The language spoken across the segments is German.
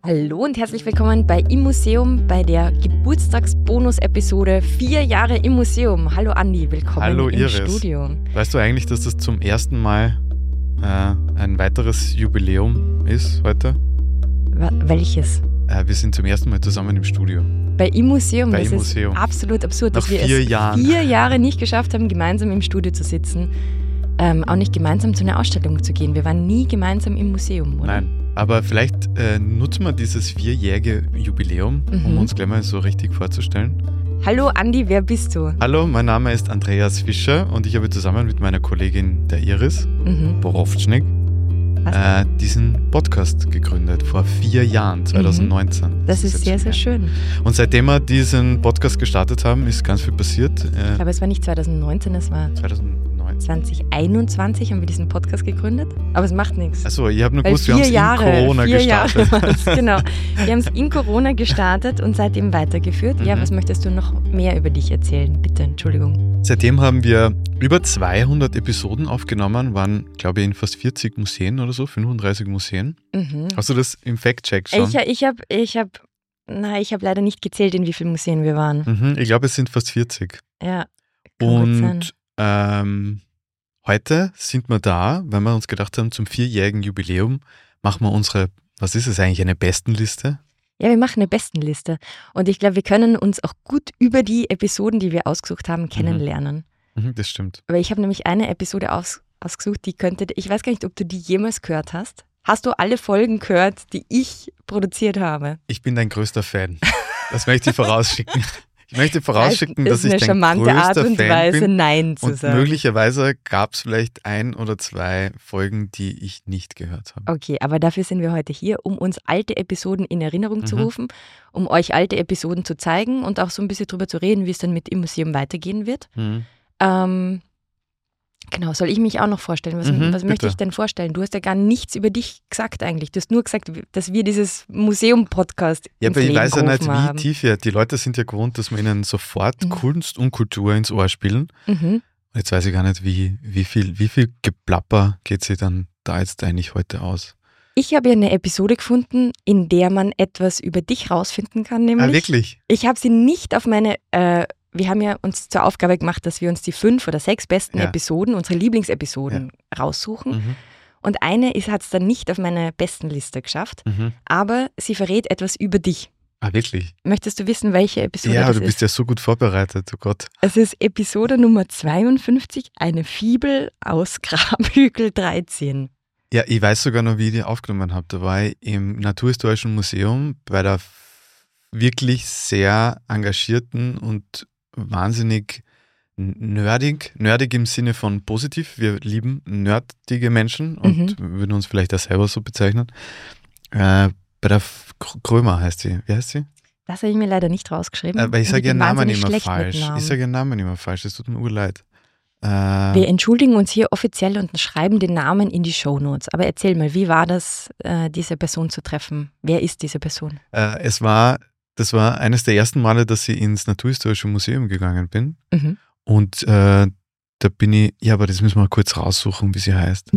Hallo und herzlich willkommen bei Im Museum bei der Geburtstagsbonus-Episode 4 Jahre im Museum. Hallo Andi, willkommen Hallo im Iris. Studio. Weißt du eigentlich, dass das zum ersten Mal ein weiteres Jubiläum ist heute? Welches? Wir sind zum ersten Mal zusammen im Studio. Bei Im Museum. Bei das Im ist Museum. Absolut absurd, dass Nach wir 4 es Jahren. 4 Jahre nicht geschafft haben, gemeinsam im Studio zu sitzen. Auch nicht gemeinsam zu einer Ausstellung zu gehen. Wir waren nie gemeinsam im Museum, oder? Nein, aber vielleicht nutzen wir dieses 4-jährige Jubiläum, um uns gleich mal so richtig vorzustellen. Hallo Andi, wer bist du? Hallo, mein Name ist Andreas Fischer und ich habe zusammen mit meiner Kollegin der Iris Borowcznik diesen Podcast gegründet, vor 4 Jahren, 2019. Das ist sehr, sehr schön. Und seitdem wir diesen Podcast gestartet haben, ist ganz viel passiert. Aber es war nicht 2019, es war 2021 haben wir diesen Podcast gegründet. Aber es macht nichts. Achso, ich habe nur Weil gewusst, wir haben es in Corona gestartet. Genau. Wir haben es in Corona gestartet und seitdem weitergeführt. Ja, was möchtest du noch mehr über dich erzählen? Bitte, Entschuldigung. Seitdem haben wir über 200 Episoden aufgenommen, waren, glaube ich, in fast 40 Museen oder so, 35 Museen. Hast du das im Fact-Check schon? Ich hab leider nicht gezählt, in wie vielen Museen wir waren. Ich glaube, es sind fast 40. Ja, kann gut sein. Heute sind wir da, weil wir uns gedacht haben, zum 4-jährigen Jubiläum machen wir unsere, was ist es eigentlich, eine Bestenliste? Ja, wir machen eine Bestenliste. Und ich glaube, wir können uns auch gut über die Episoden, die wir ausgesucht haben, kennenlernen. Das stimmt. Weil ich habe nämlich eine Episode ausgesucht, ich weiß gar nicht, ob du die jemals gehört hast. Hast du alle Folgen gehört, die ich produziert habe? Ich bin dein größter Fan. Das möchte ich vorausschicken. Ich möchte vorausschicken, dass ich dein größter Fan bin. Das ist eine charmante Art und Weise, Nein zu sagen. Und möglicherweise gab es vielleicht 1 oder 2 Folgen, die ich nicht gehört habe. Okay, aber dafür sind wir heute hier, um uns alte Episoden in Erinnerung zu rufen, um euch alte Episoden zu zeigen und auch so ein bisschen drüber zu reden, wie es dann mit Im Museum weitergehen wird. Genau, soll ich mich auch noch vorstellen? Was möchte ich denn vorstellen? Du hast ja gar nichts über dich gesagt eigentlich. Du hast nur gesagt, dass wir dieses Museum-Podcast aber ich weiß ja nicht, haben. wie tief die Leute sind ja gewohnt, dass wir ihnen sofort Kunst und Kultur ins Ohr spielen. Jetzt weiß ich gar nicht, wie viel Geplapper geht sich dann da jetzt eigentlich heute aus? Ich habe ja eine Episode gefunden, in der man etwas über dich rausfinden kann, nämlich. Wirklich? Ich habe sie nicht auf meine wir haben ja uns zur Aufgabe gemacht, dass wir uns die 5 oder 6 besten Episoden, unsere Lieblingsepisoden raussuchen. Und eine hat es dann nicht auf meine besten Liste geschafft, aber sie verrät etwas über dich. Ah, wirklich? Möchtest du wissen, welche Episode das ist? Ja, du bist ja so gut vorbereitet, oh Gott. Es ist Episode Nummer 52, eine Fibel aus Grabhügel 13. Ja, ich weiß sogar noch, wie ich die aufgenommen habe. Da war ich im Naturhistorischen Museum bei der wirklich sehr engagierten und wahnsinnig nerdig im Sinne von positiv. Wir lieben nerdige Menschen und würden uns vielleicht auch selber so bezeichnen. Bei der Krömer heißt sie. Wie heißt sie? Das habe ich mir leider nicht rausgeschrieben. Weil ich sage ihren Namen immer falsch. Es tut mir urleid. Wir entschuldigen uns hier offiziell und schreiben den Namen in die Shownotes. Aber erzähl mal, wie war das, diese Person zu treffen? Wer ist diese Person? Das war eines der ersten Male, dass ich ins Naturhistorische Museum gegangen bin. Und da bin ich, aber das müssen wir kurz raussuchen, wie sie heißt.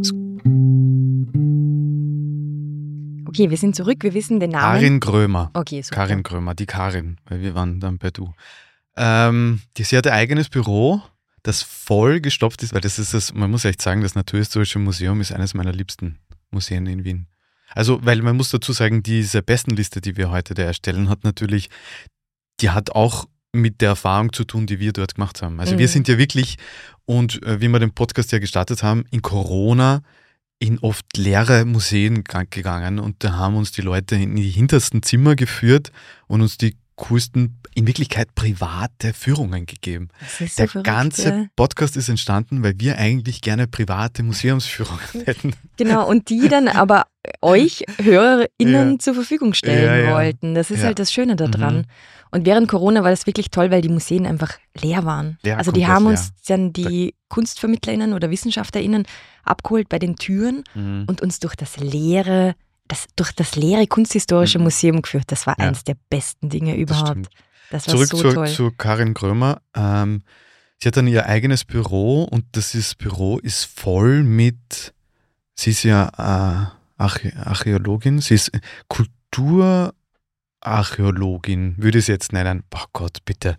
Okay, wir sind zurück, wir wissen den Namen. Karin Grömer. Okay, super. Karin Grömer, die Karin, weil wir waren dann bei du. Sie hat ein eigenes Büro, das voll gestopft ist, weil das ist das, man muss echt sagen, das Naturhistorische Museum ist eines meiner liebsten Museen in Wien. Also, weil man muss dazu sagen, diese Bestenliste, die wir heute da erstellen, die hat auch mit der Erfahrung zu tun, die wir dort gemacht haben. Also wir sind ja wirklich, und wie wir den Podcast ja gestartet haben, in Corona in oft leere Museen gegangen und da haben uns die Leute in die hintersten Zimmer geführt und uns die coolsten, in Wirklichkeit private Führungen gegeben. Der ganze Podcast ist entstanden, weil wir eigentlich gerne private Museumsführungen hätten. Genau, und die dann aber euch HörerInnen zur Verfügung stellen wollten. Das ist halt das Schöne daran. Und während Corona war das wirklich toll, weil die Museen einfach leer waren. Ja, also die haben uns dann die KunstvermittlerInnen oder WissenschaftlerInnen abgeholt bei den Türen und uns durch das leere Kunsthistorische Museum geführt. Das war eines der besten Dinge überhaupt. Das war Zurück toll. zu Karin Grömer. Sie hat dann ihr eigenes Büro und das Büro ist voll mit, sie ist ja Archäologin, sie ist Kulturarchäologin, würde ich es jetzt nennen. Oh Gott, bitte.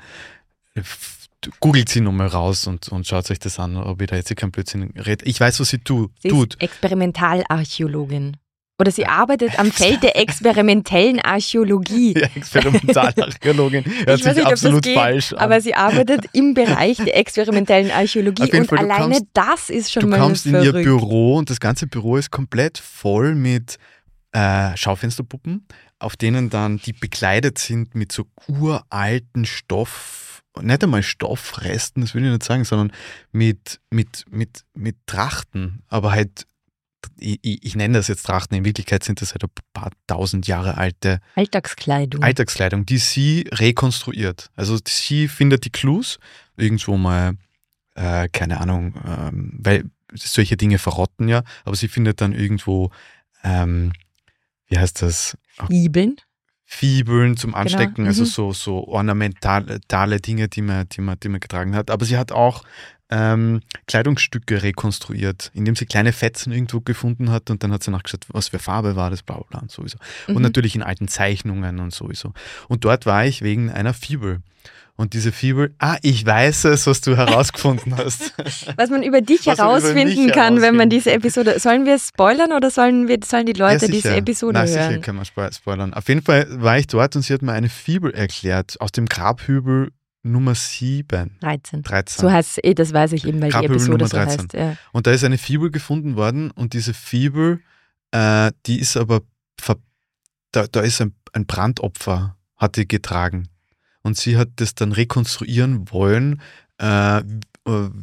Googelt sie nochmal raus und schaut euch das an, ob ich da jetzt kein Blödsinn rede. Ich weiß, was sie tut. Sie ist Experimentalarchäologin. Oder sie arbeitet am Feld der experimentellen Archäologie. Ja, Experimentalarchäologin. Hört sich absolut falsch an. Aber sie arbeitet im Bereich der experimentellen Archäologie und alleine das ist schon mal verrückt. Du kommst in ihr Büro und das ganze Büro ist komplett voll mit Schaufensterpuppen, auf denen dann die bekleidet sind mit so uralten nicht einmal Stoffresten, das will ich nicht sagen, sondern mit Trachten, aber halt ich nenne das jetzt Trachten, in Wirklichkeit sind das halt ein paar tausend Jahre alte Alltagskleidung, die sie rekonstruiert. Also sie findet die Clues, irgendwo mal, keine Ahnung, weil solche Dinge verrotten ja, aber sie findet dann irgendwo, wie heißt das? Fibeln zum Anstecken, genau. Also so ornamentale Dinge, die man getragen hat. Aber sie hat auch Kleidungsstücke rekonstruiert, indem sie kleine Fetzen irgendwo gefunden hat und dann hat sie nachgeschaut, was für Farbe war das, bla bla bla und sowieso. Und natürlich in alten Zeichnungen und sowieso. Und dort war ich wegen einer Fibel. Und diese Fibel, ich weiß es, was du herausgefunden hast. Was man über dich herausfinden kann, wenn man diese Episode, sollen wir spoilern oder sollen die Leute diese Episode hören? Sicher können wir spoilern. Auf jeden Fall war ich dort und sie hat mir eine Fibel erklärt, aus dem Grabhügel Nummer 7. 13. So heißt es, das weiß ich eben, weil die Episode so heißt. Ja. Und da ist eine Fibel gefunden worden und diese Fibel, die ist aber, da ist ein Brandopfer, hat die getragen. Und sie hat das dann rekonstruieren wollen. Also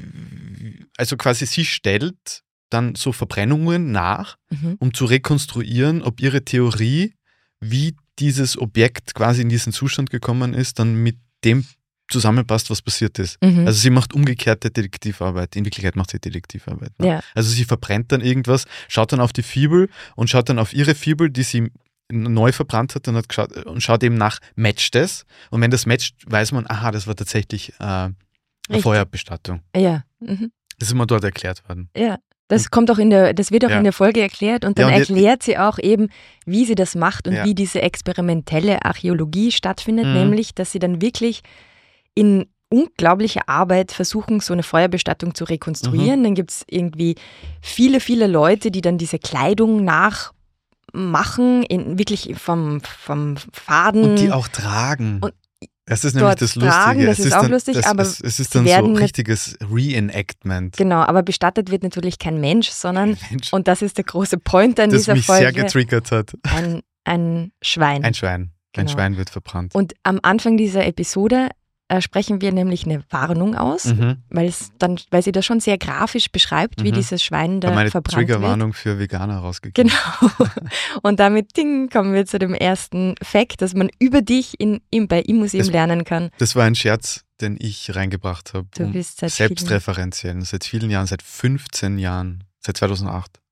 quasi sie stellt dann so Verbrennungen nach, um zu rekonstruieren, ob ihre Theorie, wie dieses Objekt quasi in diesen Zustand gekommen ist, dann mit dem zusammenpasst, was passiert ist. Also sie macht umgekehrte Detektivarbeit. In Wirklichkeit macht sie Detektivarbeit. Ne? Ja. Also sie verbrennt dann irgendwas, schaut dann auf die Fibel und schaut dann auf ihre Fibel, die sie neu verbrannt hat und schaut eben nach, matcht es? Und wenn das matcht, weiß man, das war tatsächlich eine Feuerbestattung. Ja. Das ist immer dort erklärt worden. Ja. Das wird auch in der Folge erklärt und dann erklärt sie auch eben, wie sie das macht und wie diese experimentelle Archäologie stattfindet, nämlich, dass sie dann wirklich in unglaublicher Arbeit versuchen, so eine Feuerbestattung zu rekonstruieren. Dann gibt es irgendwie viele, viele Leute, die dann diese Kleidung nachmachen, wirklich vom Faden. Und die auch tragen. Und das ist nämlich das Lustige. Das ist auch lustig, aber es ist dann so ein richtiges Reenactment. Genau, aber bestattet wird natürlich kein Mensch, sondern, und das ist der große Point an dieser Folge. Das mich sehr getriggert hat. Ein Schwein. Ein Schwein. Genau. Ein Schwein wird verbrannt. Und am Anfang dieser Episode sprechen wir nämlich eine Warnung aus, weil sie das schon sehr grafisch beschreibt, wie dieses Schwein da verbrannt wird. Eine Triggerwarnung für Veganer rausgegeben. Genau. Und damit kommen wir zu dem ersten Fact, dass man über dich bei Im-Museum lernen kann. Das war ein Scherz, den ich reingebracht habe. Du bist selbstreferenziell. Seit vielen Jahren, seit 15 Jahren, seit 2008.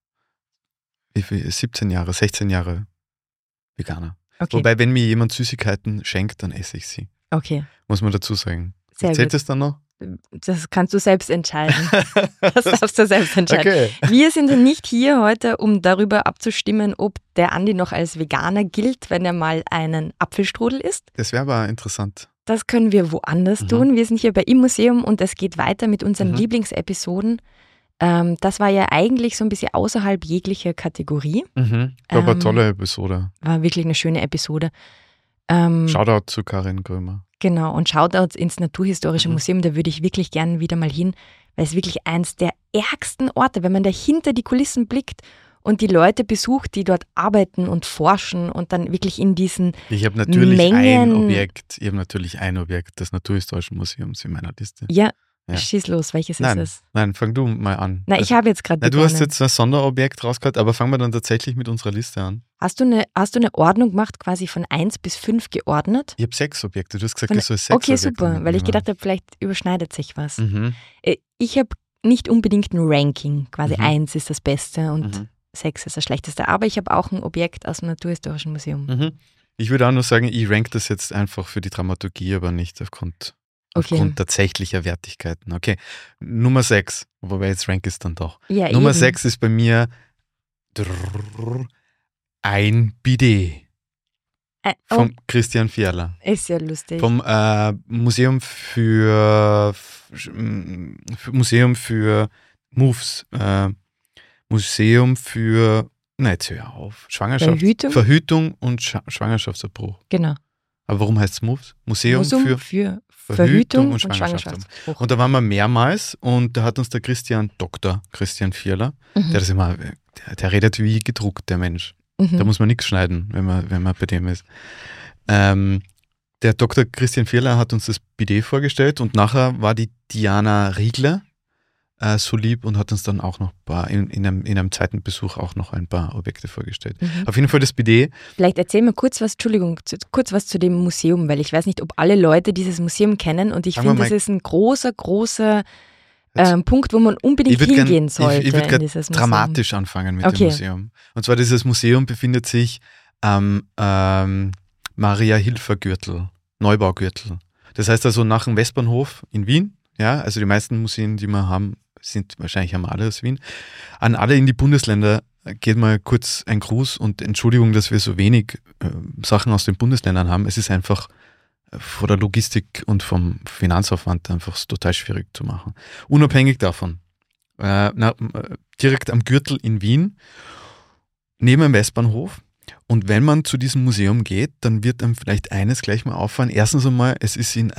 Wie viel? 17 Jahre, 16 Jahre Veganer. Okay. Wobei, wenn mir jemand Süßigkeiten schenkt, dann esse ich sie. Okay. Muss man dazu sagen. Zählt das dann noch? Das kannst du selbst entscheiden. Das darfst du selbst entscheiden. Okay. Wir sind nicht hier heute, um darüber abzustimmen, ob der Andi noch als Veganer gilt, wenn er mal einen Apfelstrudel isst. Das wäre aber interessant. Das können wir woanders tun. Wir sind hier bei Im-Museum und es geht weiter mit unseren Lieblingsepisoden. Das war ja eigentlich so ein bisschen außerhalb jeglicher Kategorie. War aber eine tolle Episode. War wirklich eine schöne Episode. Shoutout zu Karin Grömer. Genau, und Shoutouts ins Naturhistorische Museum, da würde ich wirklich gerne wieder mal hin, weil es wirklich eins der ärgsten Orte, wenn man da hinter die Kulissen blickt und die Leute besucht, die dort arbeiten und forschen und dann wirklich in diesen Ich habe natürlich ein Mengen Objekt des Naturhistorischen Museums in meiner Liste. Ja. Schieß los, welches ist es? Nein, fang du mal an. Ich habe jetzt gerade begonnen. Du hast jetzt ein Sonderobjekt rausgehört, aber fangen wir dann tatsächlich mit unserer Liste an. Hast du eine Ordnung gemacht, quasi von 1 bis 5 geordnet? Ich habe 6 Objekte. Du hast gesagt, ich soll 6 Okay, Objekte super, weil ich gedacht habe, vielleicht überschneidet sich was. Ich habe nicht unbedingt ein Ranking, quasi 1 ist das Beste und 6 ist das Schlechteste, aber ich habe auch ein Objekt aus dem Naturhistorischen Museum. Ich würde auch nur sagen, ich rank das jetzt einfach für die Dramaturgie, aber nicht aufgrund tatsächlicher Wertigkeiten. Okay, Nummer 6, wobei jetzt rank ist dann doch. Ja, Nummer 6 ist bei mir ein Bidet. Vom Christian Fierler. Ist ja lustig. Vom Museum für Moves. Museum für, nein, jetzt hör auf. Verhütung und Schwangerschaftsabbruch. Genau. Aber warum heißt es Moves? Museum für Verhütung und Schwangerschaftsabbruch. Und da waren wir mehrmals und da hat uns der Dr. Christian Fierler, der das immer, der redet wie gedruckt, der Mensch. Da muss man nichts schneiden, wenn man bei dem ist. Der Dr. Christian Fierler hat uns das Bidet vorgestellt und nachher war die Diana Riegler so lieb und hat uns dann auch noch in einem zweiten Besuch auch noch ein paar Objekte vorgestellt. Auf jeden Fall das Bidet. Vielleicht erzähl mir kurz was zu dem Museum, weil ich weiß nicht, ob alle Leute dieses Museum kennen und ich finde, das ist ein großer Punkt, wo man unbedingt hingehen sollte. Ich würde gerade dramatisch anfangen mit dem Museum. Und zwar dieses Museum befindet sich am Maria-Hilfer-Gürtel, Neubaugürtel. Das heißt also nach dem Westbahnhof in Wien, ja, also die meisten Museen, die wir haben, haben alle aus Wien. An alle in die Bundesländer geht mal kurz ein Gruß und Entschuldigung, dass wir so wenig Sachen aus den Bundesländern haben. Es ist einfach von der Logistik und vom Finanzaufwand einfach total schwierig zu machen. Unabhängig davon, direkt am Gürtel in Wien, neben dem Westbahnhof. Und wenn man zu diesem Museum geht, dann wird einem vielleicht eines gleich mal auffallen. Erstens einmal, es ist im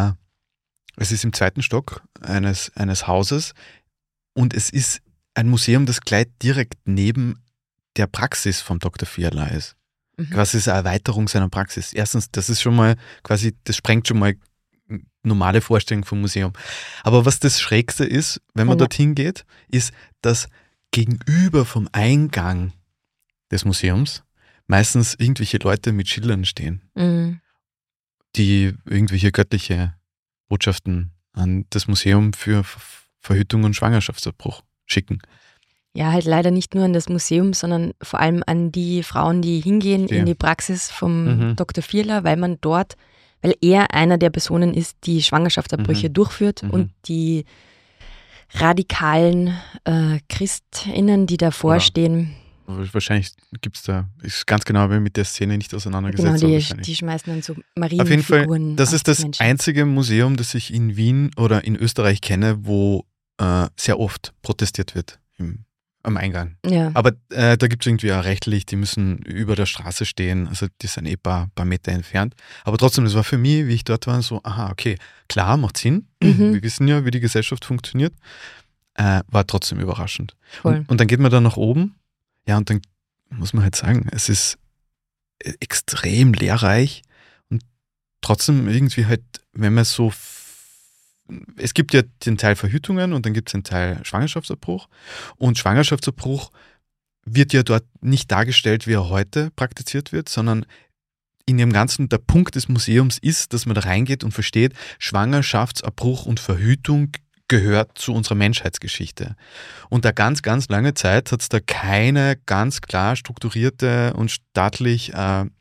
2. Stock eines Hauses und es ist ein Museum, das gleich direkt neben der Praxis vom Dr. Fierler ist. Quasi ist eine Erweiterung seiner Praxis. Erstens, das ist schon mal quasi, das sprengt schon mal normale Vorstellungen vom Museum. Aber was das Schrägste ist, wenn man dorthin geht, ist, dass gegenüber vom Eingang des Museums meistens irgendwelche Leute mit Schildern stehen, die irgendwelche göttliche Botschaften an das Museum für Verhütung und Schwangerschaftsabbruch schicken. Ja, halt leider nicht nur an das Museum, sondern vor allem an die Frauen, die hingehen in die Praxis vom Dr. Fierler, weil er einer der Personen ist, die Schwangerschaftsabbrüche durchführt und die radikalen ChristInnen, die davor stehen. Wahrscheinlich ist ganz genau mit der Szene nicht auseinandergesetzt. Genau, die schmeißen dann so Marienfiguren. Auf jeden Fall, das ist das einzige Museum, das ich in Wien oder in Österreich kenne, wo sehr oft protestiert wird am Eingang. Ja. Aber da gibt es irgendwie auch rechtlich, die müssen über der Straße stehen, also die sind paar Meter entfernt. Aber trotzdem, das war für mich, wie ich dort war, so, aha, okay, klar, macht Sinn. Wir wissen ja, wie die Gesellschaft funktioniert. War trotzdem überraschend. Und dann geht man da nach oben. Ja, und dann muss man halt sagen, es ist extrem lehrreich und trotzdem irgendwie halt, wenn man so, es gibt ja den Teil Verhütungen und dann gibt es den Teil Schwangerschaftsabbruch und Schwangerschaftsabbruch wird ja dort nicht dargestellt, wie er heute praktiziert wird, sondern in dem Ganzen, der Punkt des Museums ist, dass man da reingeht und versteht, Schwangerschaftsabbruch und Verhütung gehört zu unserer Menschheitsgeschichte. Und da ganz, ganz lange Zeit hat es da keine ganz klar strukturierte und staatlich,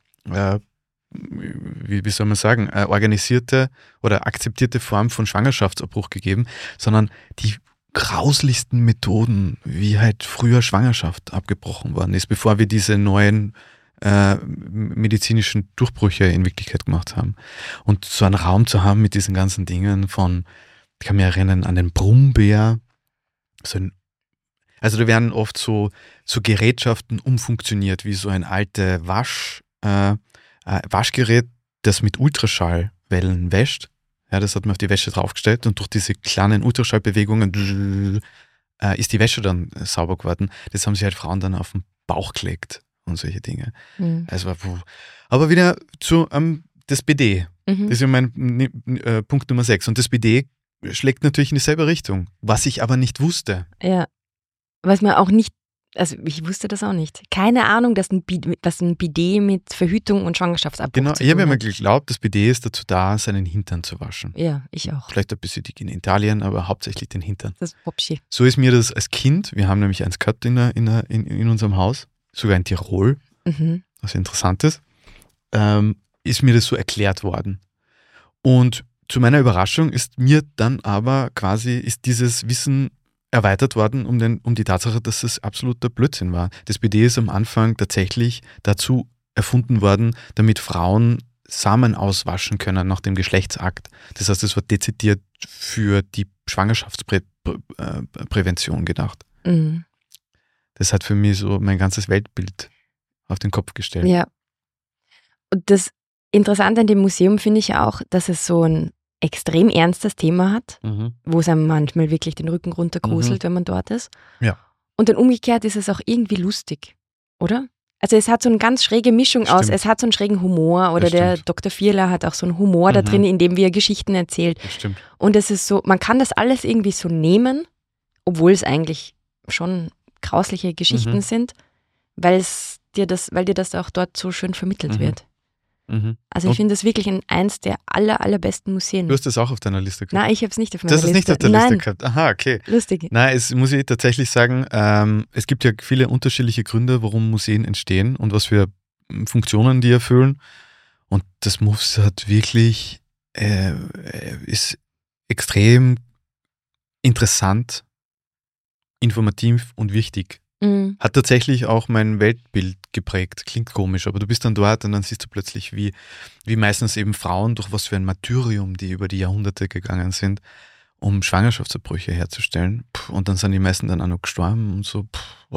wie soll man sagen, organisierte oder akzeptierte Form von Schwangerschaftsabbruch gegeben, sondern die grauslichsten Methoden, wie halt früher Schwangerschaft abgebrochen worden ist, bevor wir diese neuen medizinischen Durchbrüche in Wirklichkeit gemacht haben. Und so einen Raum zu haben mit diesen ganzen Dingen von, ich kann mich erinnern an den Brummbär. Also da werden oft so Gerätschaften umfunktioniert, wie so ein altes Waschgerät, das mit Ultraschallwellen wäscht. Ja, das hat man auf die Wäsche draufgestellt und durch diese kleinen Ultraschallbewegungen ist die Wäsche dann sauber geworden. Das haben sich halt Frauen dann auf den Bauch gelegt und solche Dinge. Also, aber wieder zu das BD. Das ist ja mein Punkt Nummer 6. Und das BD schlägt natürlich in dieselbe Richtung, was ich aber nicht wusste. Ja, was man auch nicht, also ich wusste das auch nicht. Keine Ahnung, dass ein Bidet mit Verhütung und Schwangerschaftsabbruch genau, zu tun ich habe hat. immer geglaubt, das Bidet ist dazu da, seinen Hintern zu waschen. Ja, ich auch. Vielleicht ein bisschen dick in Italien, aber hauptsächlich den Hintern. Das ist Popschi. So ist mir das als Kind, wir haben nämlich eins gehabt in unserem Haus, sogar in Tirol, was interessant ist, ist mir das so erklärt worden. Und zu meiner Überraschung ist mir dann aber ist dieses Wissen erweitert worden um die Tatsache, dass es absoluter Blödsinn war. Das BD ist am Anfang tatsächlich dazu erfunden worden, damit Frauen Samen auswaschen können nach dem Geschlechtsakt. Das heißt, es war dezidiert für die Schwangerschaftsprävention gedacht. Mhm. Das hat für mich so mein ganzes Weltbild auf den Kopf gestellt. Ja. Und das Interessante an dem Museum finde ich auch, dass es so ein extrem ernstes Thema hat, wo es einem manchmal wirklich den Rücken runtergruselt, wenn man dort ist. Ja. Und dann umgekehrt ist es auch irgendwie lustig, oder? Also es hat so eine ganz schräge Mischung aus, es hat so einen schrägen Humor oder der Dr. Vierler hat auch so einen Humor da drin, in dem wir Geschichten erzählt. Das stimmt. Und es ist so, man kann das alles irgendwie so nehmen, obwohl es eigentlich schon grausliche Geschichten sind, weil dir das auch dort so schön vermittelt wird. Also ich finde das wirklich eins der allerbesten Museen. Du hast das auch auf deiner Liste gehabt? Nein, ich habe es nicht auf meiner Liste. Du hast es nicht auf der Liste gehabt? Aha, okay. Lustig. Nein, es muss ich tatsächlich sagen, es gibt ja viele unterschiedliche Gründe, warum Museen entstehen und was für Funktionen die erfüllen. Und das MUFS hat wirklich, ist extrem interessant, informativ und wichtig. Hat tatsächlich auch mein Weltbild geprägt. Klingt komisch, aber du bist dann dort und dann siehst du plötzlich, wie meistens eben Frauen durch was für ein Martyrium, die über die Jahrhunderte gegangen sind, um Schwangerschaftsabbrüche herzustellen. Und dann sind die meisten dann auch noch gestorben und so.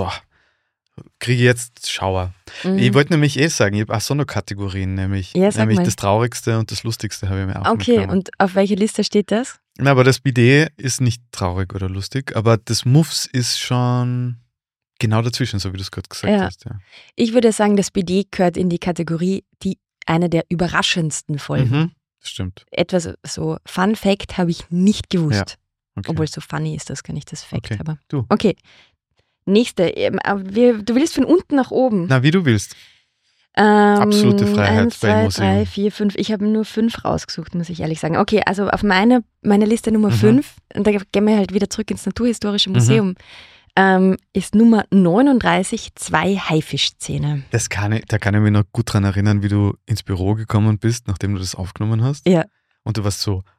Kriege ich jetzt Schauer. Ich wollte nämlich sagen, ich habe auch so eine Kategorien, nämlich das Traurigste und das Lustigste habe ich mir auch Okay, und auf welcher Liste steht das? Na, aber das Bidet ist nicht traurig oder lustig, aber das MUFS ist schon genau dazwischen, so wie du es gerade gesagt hast. Ja. Ich würde sagen, das Bidet gehört in die Kategorie, eine der überraschendsten Folgen. Das stimmt. Etwas so, Fun Fact habe ich nicht gewusst. Ja. Okay. Obwohl so funny ist das gar nicht das Fact. Okay. Aber Du. Okay. Nächste. Du willst von unten nach oben. Na, wie du willst. Absolute Freiheit 1, 2, bei Museum. 3, 4, 5. Ich habe nur 5 rausgesucht, muss ich ehrlich sagen. Okay, also auf meine Liste Nummer 5, und da gehen wir halt wieder zurück ins Naturhistorische Museum, ist Nummer 39, 2 Haifischzähne. Da kann ich mich noch gut dran erinnern, wie du ins Büro gekommen bist, nachdem du das aufgenommen hast. Ja. Und du warst so,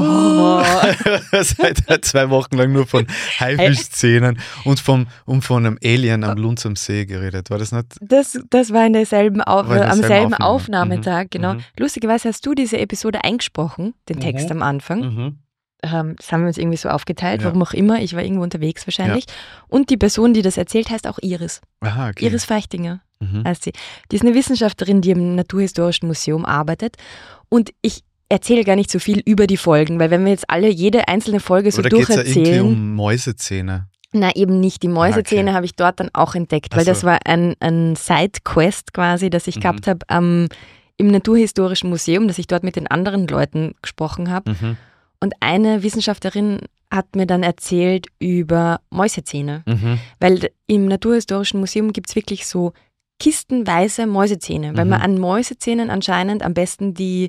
seit 2 Wochen lang nur von Haifischzähnen und von einem Alien am Lunds am See geredet. War das nicht? Das war am selben Aufnahmetag, genau. Lustigerweise hast du diese Episode eingesprochen, den Text am Anfang. Das haben wir uns irgendwie so aufgeteilt, warum auch immer. Ich war irgendwo unterwegs wahrscheinlich. Ja. Und die Person, die das erzählt, heißt auch Iris. Aha, okay. Iris Feichtinger heißt sie. Die ist eine Wissenschaftlerin, die im Naturhistorischen Museum arbeitet. Und ich erzähle gar nicht so viel über die Folgen, weil wenn wir jetzt jede einzelne Folge so durcherzählen. Oder geht es ja irgendwie um Mäusezähne? Na, eben nicht. Die Mäusezähne habe ich dort dann auch entdeckt, weil das war ein Side-Quest quasi, das ich gehabt habe im Naturhistorischen Museum, dass ich dort mit den anderen Leuten gesprochen habe. Und eine Wissenschaftlerin hat mir dann erzählt über Mäusezähne, weil im Naturhistorischen Museum gibt es wirklich so kistenweise Mäusezähne, weil man an Mäusezähnen anscheinend am besten die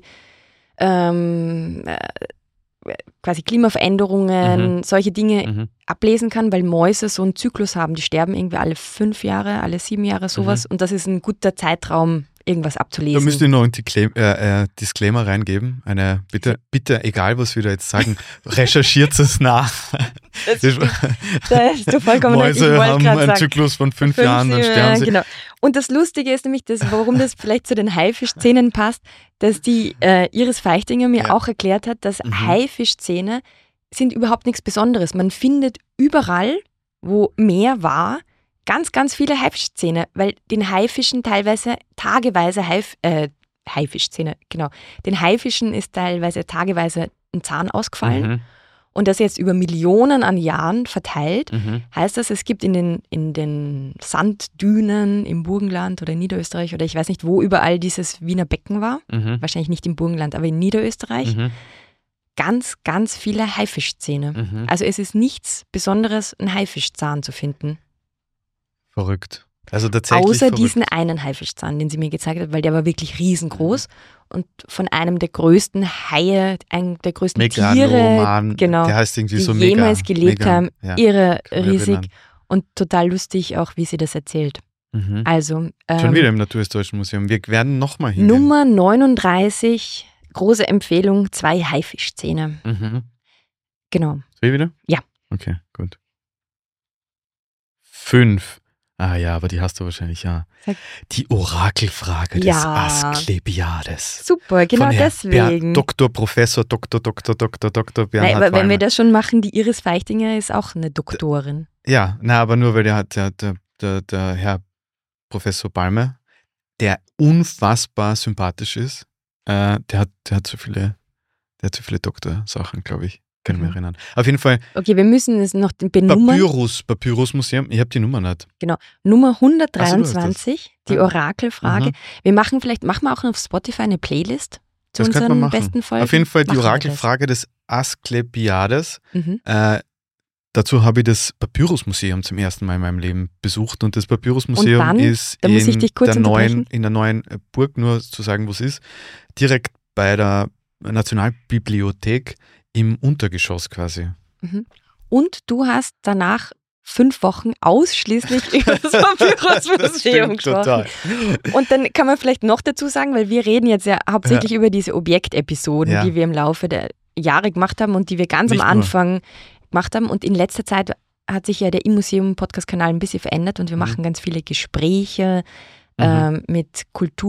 quasi Klimaveränderungen, solche Dinge ablesen kann, weil Mäuse so einen Zyklus haben, die sterben irgendwie alle 5 Jahre, alle 7 Jahre, sowas. Und das ist ein guter Zeitraum, irgendwas abzulesen. Da müsst ihr noch ein Disclaimer reingeben. Bitte, egal was wir da jetzt sagen, recherchiert es nach. Da ist du vollkommen Mäuse haben einen Zyklus von 5 Jahren, dann sterben sie. Genau. Und das Lustige ist nämlich, warum das vielleicht zu den Haifischzähnen passt, dass die Iris Feichtinger mir auch erklärt hat, dass Haifischzähne sind überhaupt nichts Besonderes. Man findet überall, wo Meer war, ganz, ganz viele Haifischzähne, weil den Haifischen tageweise Haifischzähne, genau. Den Haifischen ist teilweise tageweise ein Zahn ausgefallen. Und das jetzt über Millionen an Jahren verteilt, heißt das, es gibt in den Sanddünen im Burgenland oder in Niederösterreich oder ich weiß nicht, wo überall dieses Wiener Becken war, wahrscheinlich nicht im Burgenland, aber in Niederösterreich, ganz, ganz viele Haifischzähne. Also es ist nichts Besonderes, einen Haifischzahn zu finden. Verrückt. Also tatsächlich außer verrückt. Diesen einen Haifischzahn, den sie mir gezeigt hat, weil der war wirklich riesengroß und von einem der größten Haie, einem der größten Tiere, genau, der heißt irgendwie die so jemals gelebt haben, irre riesig erinnern. Und total lustig auch, wie sie das erzählt. Also schon wieder im Naturhistorischen Museum. Wir werden nochmal hingehen. Nummer 39, große Empfehlung, 2 Haifischzähne. Genau. 2 wieder? Ja. Okay, gut. 5. Ah ja, aber die hast du wahrscheinlich, ja. Die Orakelfrage des Asklepiades. Super, genau deswegen. Doktor, Professor, Doktor Bernhard Nein, aber wenn Palmer. wir das schon machen, die Iris Feichtinger ist auch eine Doktorin. Ja, aber nur weil der Herr Professor Palmer, der unfassbar sympathisch ist, der hat so viele Doktorsachen, glaube ich. Kann ich mich erinnern. Auf jeden Fall. Okay, wir müssen es noch benummern. Papyrus-Museum, ich habe die Nummer nicht. Genau, Nummer 123, die Orakelfrage. Wir machen auch auf Spotify eine Playlist zu unseren besten Folgen. Auf jeden Fall die Orakelfrage des Asklepiades. Dazu habe ich das Papyrus-Museum zum ersten Mal in meinem Leben besucht und das Papyrus-Museum ist in der neuen Burg, nur zu sagen, wo es ist, direkt bei der Nationalbibliothek im Untergeschoss quasi. Und du hast danach 5 Wochen ausschließlich über das Papyrus-Museum gesprochen. Total. Und dann kann man vielleicht noch dazu sagen, weil wir reden jetzt ja hauptsächlich über diese Objektepisoden, die wir im Laufe der Jahre gemacht haben und die wir ganz am Anfang gemacht haben. Und in letzter Zeit hat sich ja der Im-Museum-Podcast-Kanal ein bisschen verändert und wir machen ganz viele Gespräche mit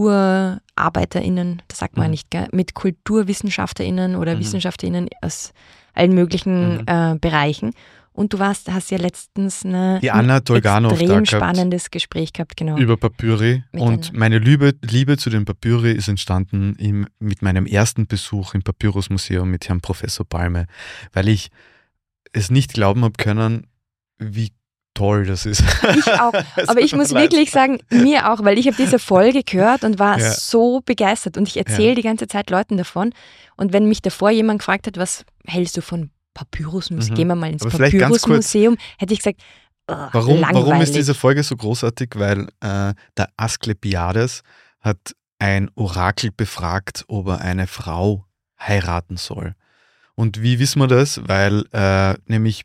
KulturarbeiterInnen, das sagt man nicht, gell? Mit KulturwissenschaftlerInnen oder WissenschaftlerInnen aus allen möglichen Bereichen. Und du hast ja letztens ein extrem spannendes Gespräch gehabt, genau. Über Papyri. Und meine Liebe zu den Papyri ist entstanden mit meinem ersten Besuch im Papyrus-Museum mit Herrn Professor Palmer, weil ich es nicht glauben habe können, wie toll das ist. Ich auch. Aber ich muss wirklich sagen, mir auch, weil ich habe diese Folge gehört und war so begeistert. Und ich erzähle die ganze Zeit Leuten davon. Und wenn mich davor jemand gefragt hat, was hältst du von Papyrus-Museum, gehen wir mal ins Papyrus-Museum, hätte ich gesagt, warum ist diese Folge so großartig? Weil der Asklepiades hat ein Orakel befragt, ob er eine Frau heiraten soll. Und wie wissen wir das? Weil nämlich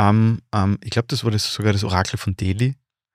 ich glaube, das war sogar das Orakel von Delhi.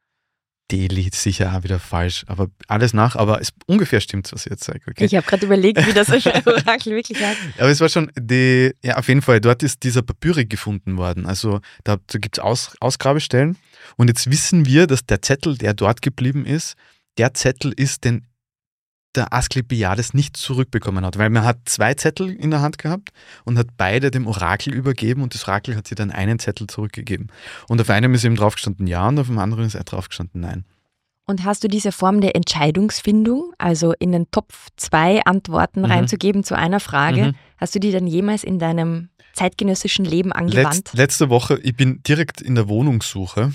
Delhi ist sicher auch wieder falsch, aber alles nach, aber es ungefähr stimmt, was ich jetzt sage. Okay? Ich habe gerade überlegt, wie das Orakel wirklich heißt. Aber es war schon, auf jeden Fall, dort ist dieser Papyri gefunden worden. Also da gibt es Ausgrabestellen und jetzt wissen wir, dass der Zettel, der dort geblieben ist, der Zettel ist, den der Asklepiades nicht zurückbekommen hat, weil man hat 2 Zettel in der Hand gehabt und hat beide dem Orakel übergeben und das Orakel hat ihr dann einen Zettel zurückgegeben. Und auf einem ist eben draufgestanden ja und auf dem anderen ist draufgestanden nein. Und hast du diese Form der Entscheidungsfindung, also in den Topf 2 Antworten reinzugeben zu einer Frage, hast du die dann jemals in deinem zeitgenössischen Leben angewandt? Letzte Woche, ich bin direkt in der Wohnungssuche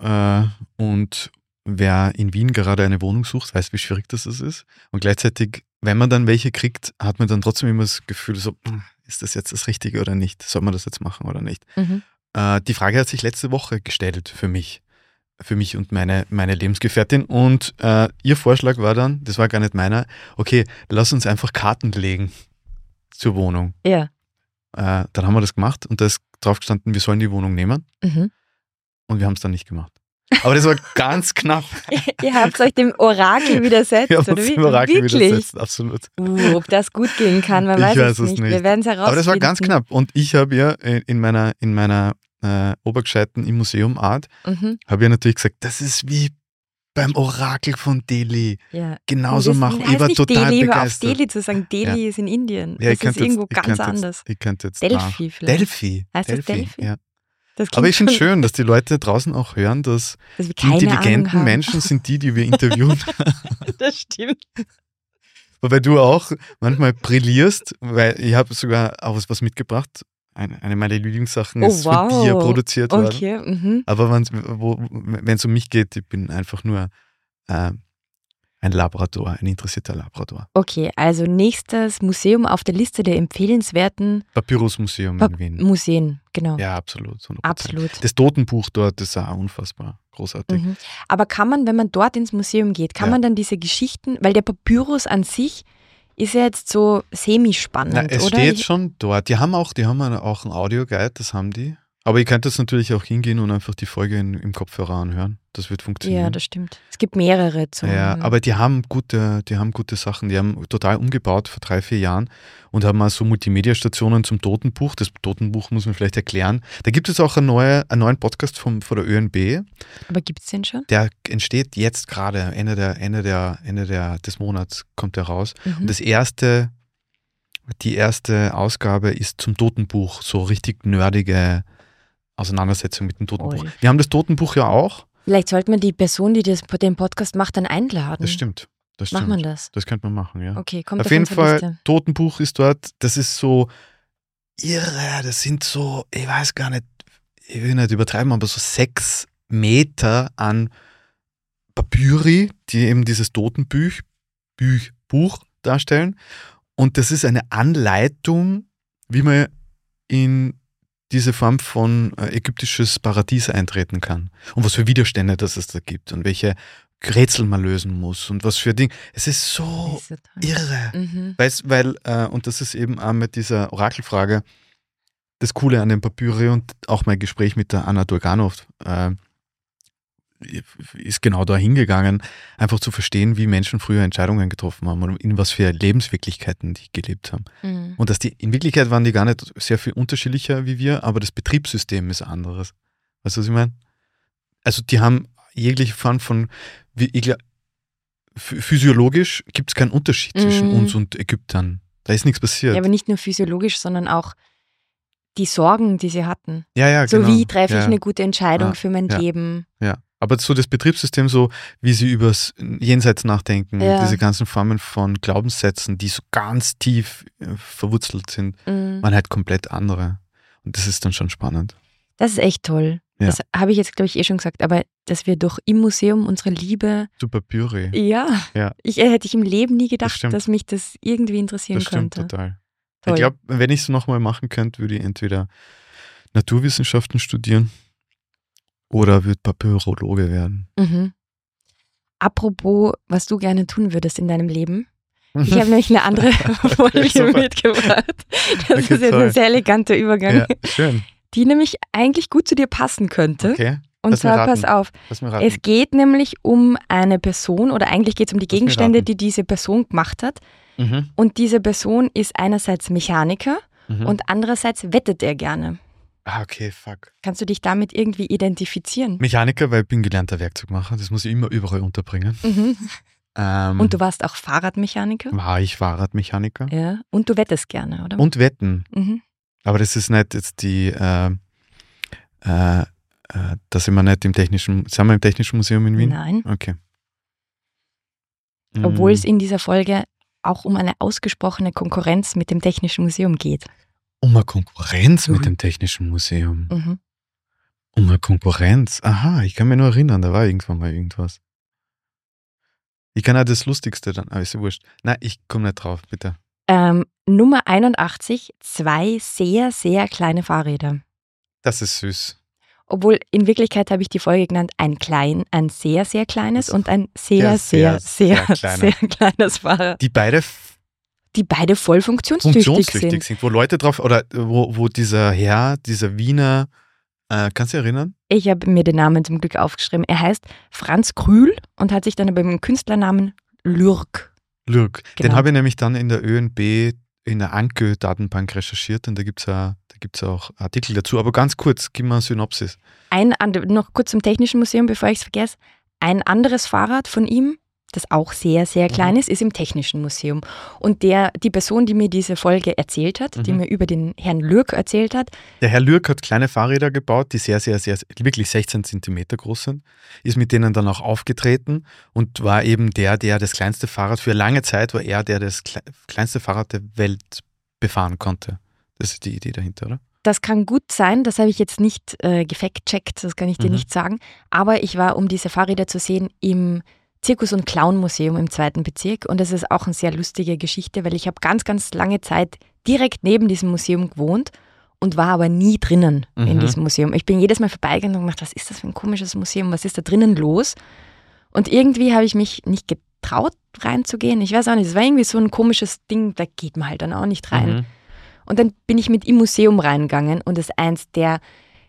und wer in Wien gerade eine Wohnung sucht, weiß, wie schwierig das ist. Und gleichzeitig, wenn man dann welche kriegt, hat man dann trotzdem immer das Gefühl, so, ist das jetzt das Richtige oder nicht? Soll man das jetzt machen oder nicht? Die Frage hat sich letzte Woche gestellt für mich und meine Lebensgefährtin. Und ihr Vorschlag war dann, das war gar nicht meiner, okay, lass uns einfach Karten legen zur Wohnung. Ja. Dann haben wir das gemacht und da ist drauf gestanden, wir sollen die Wohnung nehmen. Und wir haben es dann nicht gemacht. Aber das war ganz knapp. Ihr habt euch dem Orakel widersetzt, oder wie? Dem Orakel widersetzt, absolut. Ob das gut gehen kann, man weiß es nicht. Wir werden es herausfinden. Aber das war ganz knapp. Und ich habe ja in meiner obergescheiten im Museum Art, habe ja natürlich gesagt, das ist wie beim Orakel von Delhi. Ja. Genauso machen. Ich war total Delhi, begeistert. Hör auf Delhi zu sagen, Delhi ist in Indien. Das ist irgendwo ganz anders. Ich könnte jetzt Delphi vielleicht. Delphi. Heißt das Delphi? Ja. Aber ich finde es schön, dass die Leute draußen auch hören, dass die intelligenten Menschen sind die wir interviewen. Das stimmt. Wobei du auch manchmal brillierst, weil ich habe sogar auch was mitgebracht. Eine meiner Lieblingssachen ist für dir produziert worden. Okay, aber wenn es um mich geht, ich bin einfach nur ein Labrador, ein interessierter Labrador. Okay, also nächstes Museum auf der Liste der empfehlenswerten Papyrus-Museum in Wien. Museen, genau. Ja, absolut. 100%. Absolut. Das Totenbuch dort ist auch unfassbar großartig. Aber kann man, wenn man dort ins Museum geht, kann man dann diese Geschichten, weil der Papyrus an sich ist ja jetzt so semi-spannend, es oder? steht schon dort. Die haben auch einen Audioguide, das haben die. Aber ihr könnt jetzt natürlich auch hingehen und einfach die Folge im Kopfhörer anhören. Das wird funktionieren. Ja, das stimmt. Es gibt mehrere zum. Ja, aber die haben gute Sachen. Die haben total umgebaut vor 3-4 Jahren und haben auch so Multimedia-Stationen zum Totenbuch. Das Totenbuch muss man vielleicht erklären. Da gibt es auch einen neuen Podcast von der ÖNB. Aber gibt es den schon? Der entsteht jetzt gerade, Ende des Monats kommt der raus. Und die erste Ausgabe ist zum Totenbuch, so richtig nerdige Auseinandersetzung mit dem Totenbuch. Wir haben das Totenbuch ja auch. Vielleicht sollte man die Person, die den Podcast macht, dann einladen. Das stimmt. Macht man das? Das könnte man machen, ja. Okay, kommt auf jeden Fall, Liste. Totenbuch ist dort, das ist so irre, das sind so, ich weiß gar nicht, ich will nicht übertreiben, aber so 6 Meter an Papyri, die eben dieses Totenbuch darstellen. Und das ist eine Anleitung, wie man in diese Form von ägyptisches Paradies eintreten kann. Und was für Widerstände das es da gibt und welche Rätsel man lösen muss und was für Dinge. Es ist so irre. Weil, und das ist eben auch mit dieser Orakelfrage das Coole an dem Papyri und auch mein Gespräch mit der Anna Durganov ist genau da hingegangen, einfach zu verstehen, wie Menschen früher Entscheidungen getroffen haben und in was für Lebenswirklichkeiten die gelebt haben. Und dass in Wirklichkeit waren die gar nicht sehr viel unterschiedlicher wie wir, aber das Betriebssystem ist anderes. Weißt du, was ich meine? Also die haben jegliche Form von, physiologisch gibt es keinen Unterschied zwischen uns und Ägyptern. Da ist nichts passiert. Ja, aber nicht nur physiologisch, sondern auch die Sorgen, die sie hatten. Ja, so genau. Wie treffe ich eine gute Entscheidung für mein Leben? Ja. Aber so das Betriebssystem, so wie sie übers Jenseits nachdenken, diese ganzen Formen von Glaubenssätzen, die so ganz tief verwurzelt sind, waren halt komplett andere. Und das ist dann schon spannend. Das ist echt toll. Ja. Das habe ich jetzt, glaube ich, schon gesagt, aber dass wir doch im Museum unsere Liebe zu Papyri. Ja. Hätte ich im Leben nie gedacht, dass mich das irgendwie interessieren könnte. Das stimmt total. Toll. Ich glaube, wenn ich es nochmal machen könnte, würde ich entweder Naturwissenschaften studieren oder würde Papyrologe werden. Apropos, was du gerne tun würdest in deinem Leben. Ich habe nämlich eine andere Folie mitgebracht. Das ist jetzt ein sehr eleganter Übergang. Ja, schön. Die nämlich eigentlich gut zu dir passen könnte. Okay. Und zwar, pass auf, es geht nämlich um eine Person oder eigentlich geht es um die Gegenstände, die diese Person gemacht hat. Und diese Person ist einerseits Mechaniker und andererseits wettet er gerne. Ah, okay, fuck. Kannst du dich damit irgendwie identifizieren? Mechaniker, weil ich bin gelernter Werkzeugmacher, das muss ich immer überall unterbringen. Und du warst auch Fahrradmechaniker? War ich Fahrradmechaniker. Ja, und du wettest gerne, oder? Und wetten. Aber das ist nicht jetzt da sind wir nicht sind wir im Technischen Museum in Wien? Nein. Okay. Obwohl es in dieser Folge auch um eine ausgesprochene Konkurrenz mit dem Technischen Museum geht. Um eine Konkurrenz mit dem Technischen Museum? Um eine Konkurrenz? Aha, ich kann mich nur erinnern, da war irgendwann mal irgendwas. Ich kann auch das Lustigste dann, aber ist ja wurscht. Nein, ich komme nicht drauf, bitte. Nummer 81, 2 sehr, sehr kleine Fahrräder. Das ist süß. Obwohl, in Wirklichkeit habe ich die Folge genannt, ein sehr, sehr kleines und ein sehr kleines Fahrrad. Die beide voll funktionstüchtig sind. Wo Leute drauf, oder wo dieser Herr, dieser Wiener, kannst du dich erinnern? Ich habe mir den Namen zum Glück aufgeschrieben. Er heißt Franz Krühl und hat sich dann aber mit dem Künstlernamen Lürk. Genau. Den habe ich nämlich dann in der ÖNB in der Anke-Datenbank recherchiert und da gibt es auch Artikel dazu. Aber ganz kurz, gib mal eine Synopsis. Noch kurz zum Technischen Museum, bevor ich es vergesse. Ein anderes Fahrrad von ihm, das auch sehr, sehr klein ist im Technischen Museum. Und die Person, die mir diese Folge erzählt hat, die mir über den Herrn Lürk erzählt hat. Der Herr Lürk hat kleine Fahrräder gebaut, die sehr, sehr, sehr, wirklich 16 Zentimeter groß sind, ist mit denen dann auch aufgetreten und war eben der das kleinste Fahrrad, für lange Zeit war er das kleinste Fahrrad der Welt befahren konnte. Das ist die Idee dahinter, oder? Das kann gut sein, das habe ich jetzt nicht gefact-checkt, das kann ich dir nicht sagen. Aber ich war, um diese Fahrräder zu sehen, im Zirkus- und Clown-Museum im 2. Bezirk und das ist auch eine sehr lustige Geschichte, weil ich habe ganz, ganz lange Zeit direkt neben diesem Museum gewohnt und war aber nie drinnen in diesem Museum. Ich bin jedes Mal vorbeigegangen und gedacht, was ist das für ein komisches Museum, was ist da drinnen los? Und irgendwie habe ich mich nicht getraut, reinzugehen. Ich weiß auch nicht, es war irgendwie so ein komisches Ding, da geht man halt dann auch nicht rein. Und dann bin ich mit im Museum reingegangen und das ist eins der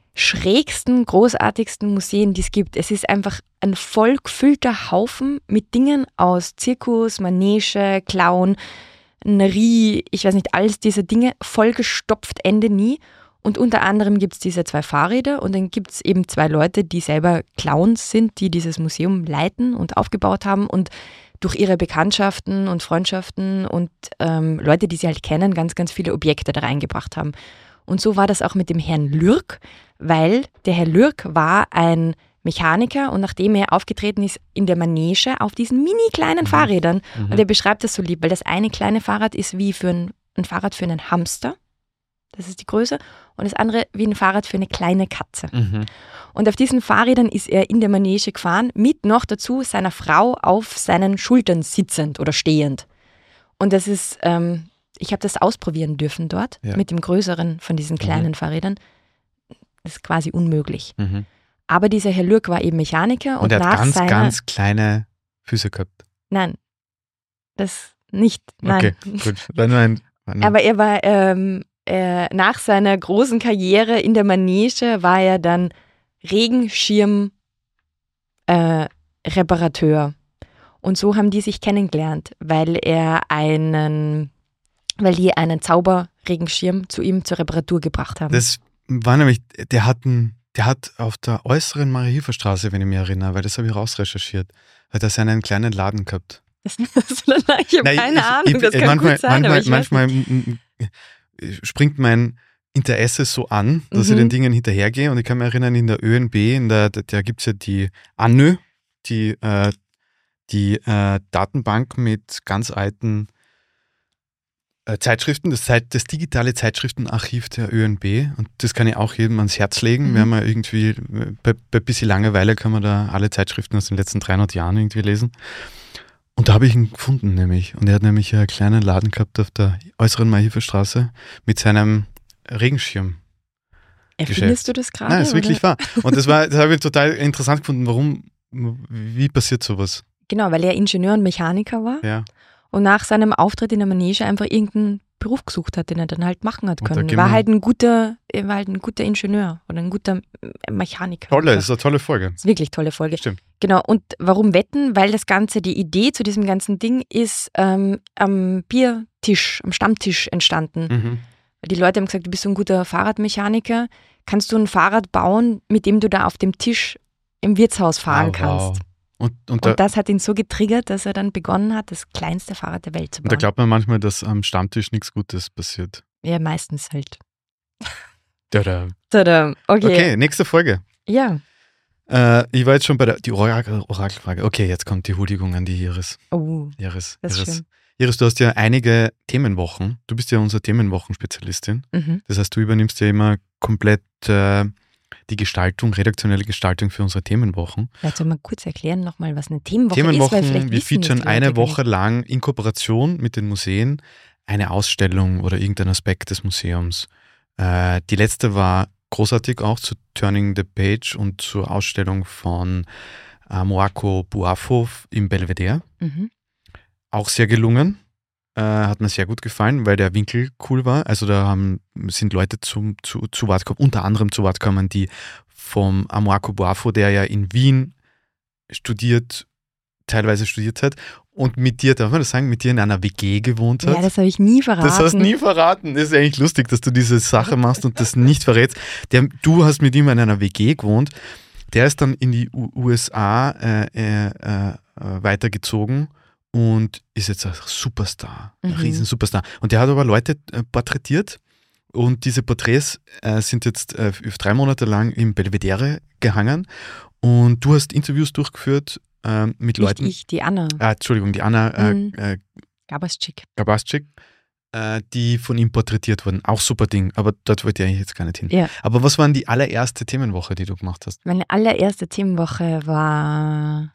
schrägsten, großartigsten Museen, die es gibt. Es ist einfach ein voll gefüllter Haufen mit Dingen aus Zirkus, Manege, Clown, Nerie, ich weiß nicht, alles diese Dinge, vollgestopft, Ende nie. Und unter anderem gibt es diese 2 Fahrräder und dann gibt es eben 2 Leute, die selber Clowns sind, die dieses Museum leiten und aufgebaut haben und durch ihre Bekanntschaften und Freundschaften und Leute, die sie halt kennen, ganz, ganz viele Objekte da reingebracht haben. Und so war das auch mit dem Herrn Lürk, weil der Herr Lürk war ein Mechaniker und nachdem er aufgetreten ist in der Manege auf diesen mini kleinen Fahrrädern, und er beschreibt das so lieb, weil das eine kleine Fahrrad ist wie für ein Fahrrad für einen Hamster, das ist die Größe, und das andere wie ein Fahrrad für eine kleine Katze. Und auf diesen Fahrrädern ist er in der Manege gefahren, mit noch dazu seiner Frau auf seinen Schultern sitzend oder stehend. Und das ist, ich habe das ausprobieren dürfen dort, mit dem größeren von diesen kleinen Fahrrädern. Das ist quasi unmöglich. Aber dieser Herr Lürk war eben Mechaniker. Und er hat ganz kleine Füße gehabt. Nein, das nicht, nein. Okay, gut. Aber er war, nach seiner großen Karriere in der Manege war er dann Regenschirm-Reparateur. Und so haben die sich kennengelernt, weil die einen Zauberregenschirm zu ihm zur Reparatur gebracht haben. Das war nämlich, der hat auf der äußeren Marie-Hilfer-Straße, wenn ich mich erinnere, weil das habe ich rausrecherchiert, hat er seinen kleinen Laden gehabt. Ich habe keine Ahnung, das kann gut sein. Manchmal springt mein Interesse so an, dass ich den Dingen hinterhergehe, und ich kann mich erinnern, in der ÖNB, da gibt es ja die ANÖ, die Datenbank mit ganz alten Zeitschriften, das digitale Zeitschriftenarchiv der ÖNB, und das kann ich auch jedem ans Herz legen, wenn man irgendwie, bei ein bisschen Langeweile kann man da alle Zeitschriften aus den letzten 300 Jahren irgendwie lesen. Und da habe ich ihn gefunden nämlich, und er hat nämlich einen kleinen Laden gehabt auf der äußeren Marie-Hilfer-Straße mit seinem Regenschirm. Erfindest du das gerade? Nein, das ist wirklich wahr. Und das habe ich total interessant gefunden, wie passiert sowas? Genau, weil er Ingenieur und Mechaniker war. Ja. Und nach seinem Auftritt in der Manege einfach irgendeinen Beruf gesucht hat, den er dann halt machen hat können. Er war halt ein guter Ingenieur oder ein guter Mechaniker. Das ist eine tolle Folge. Das ist wirklich eine tolle Folge. Stimmt. Genau, und warum Wetten? Weil das Ganze, die Idee zu diesem ganzen Ding ist am Biertisch, am Stammtisch entstanden. Die Leute haben gesagt, du bist so ein guter Fahrradmechaniker. Kannst du ein Fahrrad bauen, mit dem du da auf dem Tisch im Wirtshaus fahren kannst? Und das hat ihn so getriggert, dass er dann begonnen hat, das kleinste Fahrrad der Welt zu bauen. Und da glaubt man manchmal, dass am Stammtisch nichts Gutes passiert. Ja, meistens halt. Tada. Okay, nächste Folge. Ja. Ich war jetzt schon bei die Orakelfrage. Okay, jetzt kommt die Huldigung an die Iris. Oh, Iris, das ist schön. Iris, du hast ja einige Themenwochen. Du bist ja unsere Themenwochen-Spezialistin. Das heißt, du übernimmst ja immer komplett die Gestaltung, redaktionelle Gestaltung für unsere Themenwochen. Vielleicht soll man kurz erklären nochmal, was eine Themenwoche ist, weil vielleicht wir featuren eine Woche lang in Kooperation mit den Museen eine Ausstellung oder irgendein Aspekt des Museums. Die letzte war großartig auch zu Turning the Page und zur Ausstellung von Amoako Buafo im Belvedere. Auch sehr gelungen. Hat mir sehr gut gefallen, weil der Winkel cool war. Also da sind Leute zu Wort gekommen, unter anderem zu Wort gekommen, die vom Amoako Buafo, der ja in Wien teilweise studiert hat und mit dir, darf man das sagen, mit dir in einer WG gewohnt hat. Ja, das habe ich nie verraten. Das hast du nie verraten. Das ist eigentlich lustig, dass du diese Sache machst und das nicht verrätst. Du hast mit ihm in einer WG gewohnt. Der ist dann in die USA weitergezogen und ist jetzt ein Superstar, ein Riesensuperstar. Und der hat aber Leute porträtiert und diese Porträts sind jetzt 3 Monate lang im Belvedere gehangen und du hast Interviews durchgeführt mit Leuten. Nicht ich, die Anna. Entschuldigung, die Anna Gabasczyk, die von ihm porträtiert wurden. Auch super Ding, aber dort wollte ich eigentlich jetzt gar nicht hin. Ja. Aber was war denn die allererste Themenwoche, die du gemacht hast? Meine allererste Themenwoche war...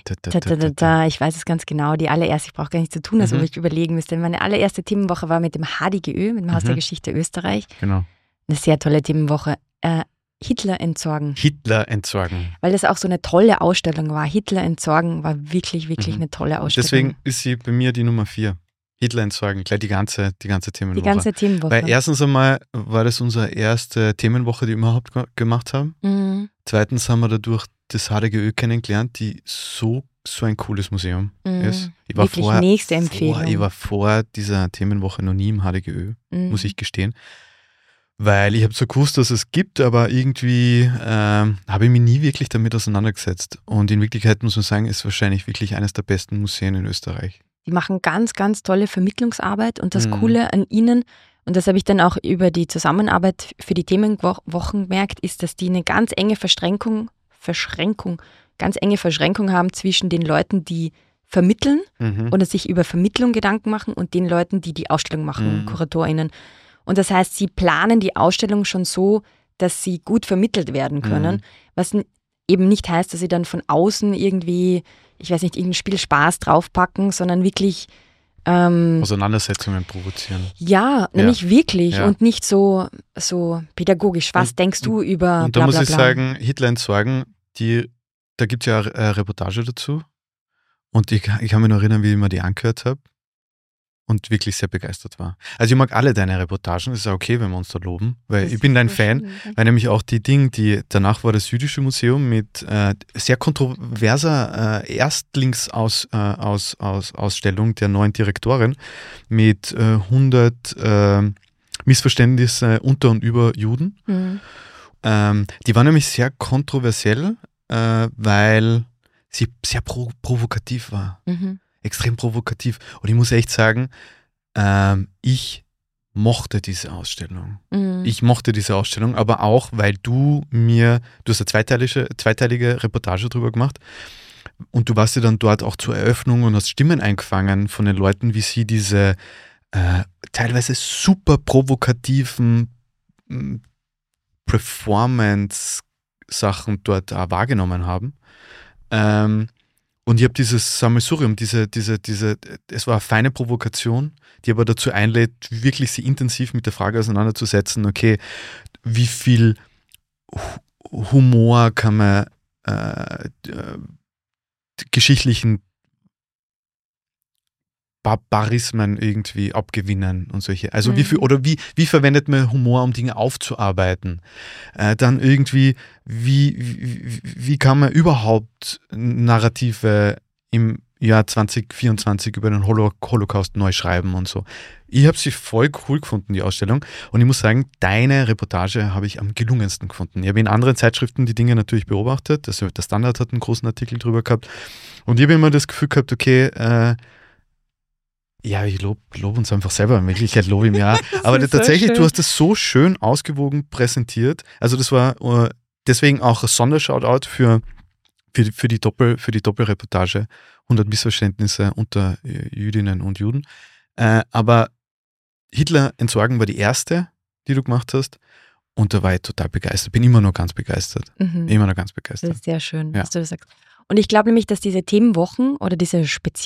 Ich weiß es ganz genau, die allererste, ich brauche gar nichts zu tun, also ich überlegen müsste. Meine allererste Themenwoche war mit dem HDGÖ, mit dem Haus der Geschichte Österreich. Genau. Eine sehr tolle Themenwoche. Hitler entsorgen. Weil das auch so eine tolle Ausstellung war. Hitler entsorgen war wirklich, wirklich eine tolle Ausstellung. Deswegen ist sie bei mir die Nummer 4. Hitler entsorgen, gleich die ganze Themenwoche. Die ganze Themenwoche. Weil erstens einmal war das unsere erste Themenwoche, die wir überhaupt gemacht haben. Mhm. Zweitens haben wir dadurch das HDGÖ kennengelernt, die so ein cooles Museum ist. Ich war nächste Empfehlung. Ich war vor dieser Themenwoche noch nie im HDGÖ, muss ich gestehen. Weil ich habe so gewusst, dass es gibt, aber irgendwie habe ich mich nie wirklich damit auseinandergesetzt. Und in Wirklichkeit muss man sagen, ist wahrscheinlich wirklich eines der besten Museen in Österreich. Die machen ganz, ganz tolle Vermittlungsarbeit und das Coole an ihnen, und das habe ich dann auch über die Zusammenarbeit für die Themenwochen gemerkt, ist, dass die eine ganz enge Verschränkung haben zwischen den Leuten, die vermitteln oder sich über Vermittlung Gedanken machen, und den Leuten, die die Ausstellung machen, KuratorInnen. Und das heißt, sie planen die Ausstellung schon so, dass sie gut vermittelt werden können, was eben nicht heißt, dass sie dann von außen irgendwie, ich weiß nicht, irgendein Spiel Spaß draufpacken, sondern wirklich Auseinandersetzungen provozieren. Ja, nämlich wirklich und nicht so pädagogisch. Was denkst du über Und da muss ich sagen, Hitler entsorgen, da gibt es ja eine Reportage dazu. Und ich kann mich noch erinnern, wie ich mir die angehört habe und wirklich sehr begeistert war. Also ich mag alle deine Reportagen, es ist auch okay, wenn wir uns da loben, weil ich bin dein Fan, weil nämlich auch danach war das Jüdische Museum mit sehr kontroverser Erstlingsausstellung der neuen Direktorin mit 100 Missverständnisse unter und über Juden. Die war nämlich sehr kontroversiell, weil sie sehr provokativ war. Extrem provokativ. Und ich muss echt sagen, ich mochte diese Ausstellung. Ich mochte diese Ausstellung, aber auch, weil du hast eine zweiteilige Reportage drüber gemacht und du warst ja dann dort auch zur Eröffnung und hast Stimmen eingefangen von den Leuten, wie sie diese teilweise super provokativen Performance-Sachen dort auch wahrgenommen haben. Und ich habe dieses Sammelsurium, es war eine feine Provokation, die aber dazu einlädt, wirklich sich intensiv mit der Frage auseinanderzusetzen, okay, wie viel Humor kann man geschichtlichen Barbarismen irgendwie abgewinnen und solche. Also wie verwendet man Humor, um Dinge aufzuarbeiten? Dann irgendwie, wie kann man überhaupt Narrative im Jahr 2024 über den Holocaust neu schreiben und so. Ich habe sie voll cool gefunden, die Ausstellung. Und ich muss sagen, deine Reportage habe ich am gelungensten gefunden. Ich habe in anderen Zeitschriften die Dinge natürlich beobachtet. Der Standard hat einen großen Artikel drüber gehabt. Und ich habe immer das Gefühl gehabt, okay, ja, ich lobe uns einfach selber. In Wirklichkeit lobe ich mich auch. Aber tatsächlich, du hast das so schön ausgewogen präsentiert. Also das war deswegen auch ein Sondershoutout für die Doppelreportage. 100 Missverständnisse unter Jüdinnen und Juden. Aber Hitler entsorgen war die erste, die du gemacht hast. Und da war ich total begeistert. Bin immer noch ganz begeistert. Immer noch ganz begeistert. Das ist sehr schön, dass du das sagst. Und ich glaube nämlich, dass diese Themenwochen oder diese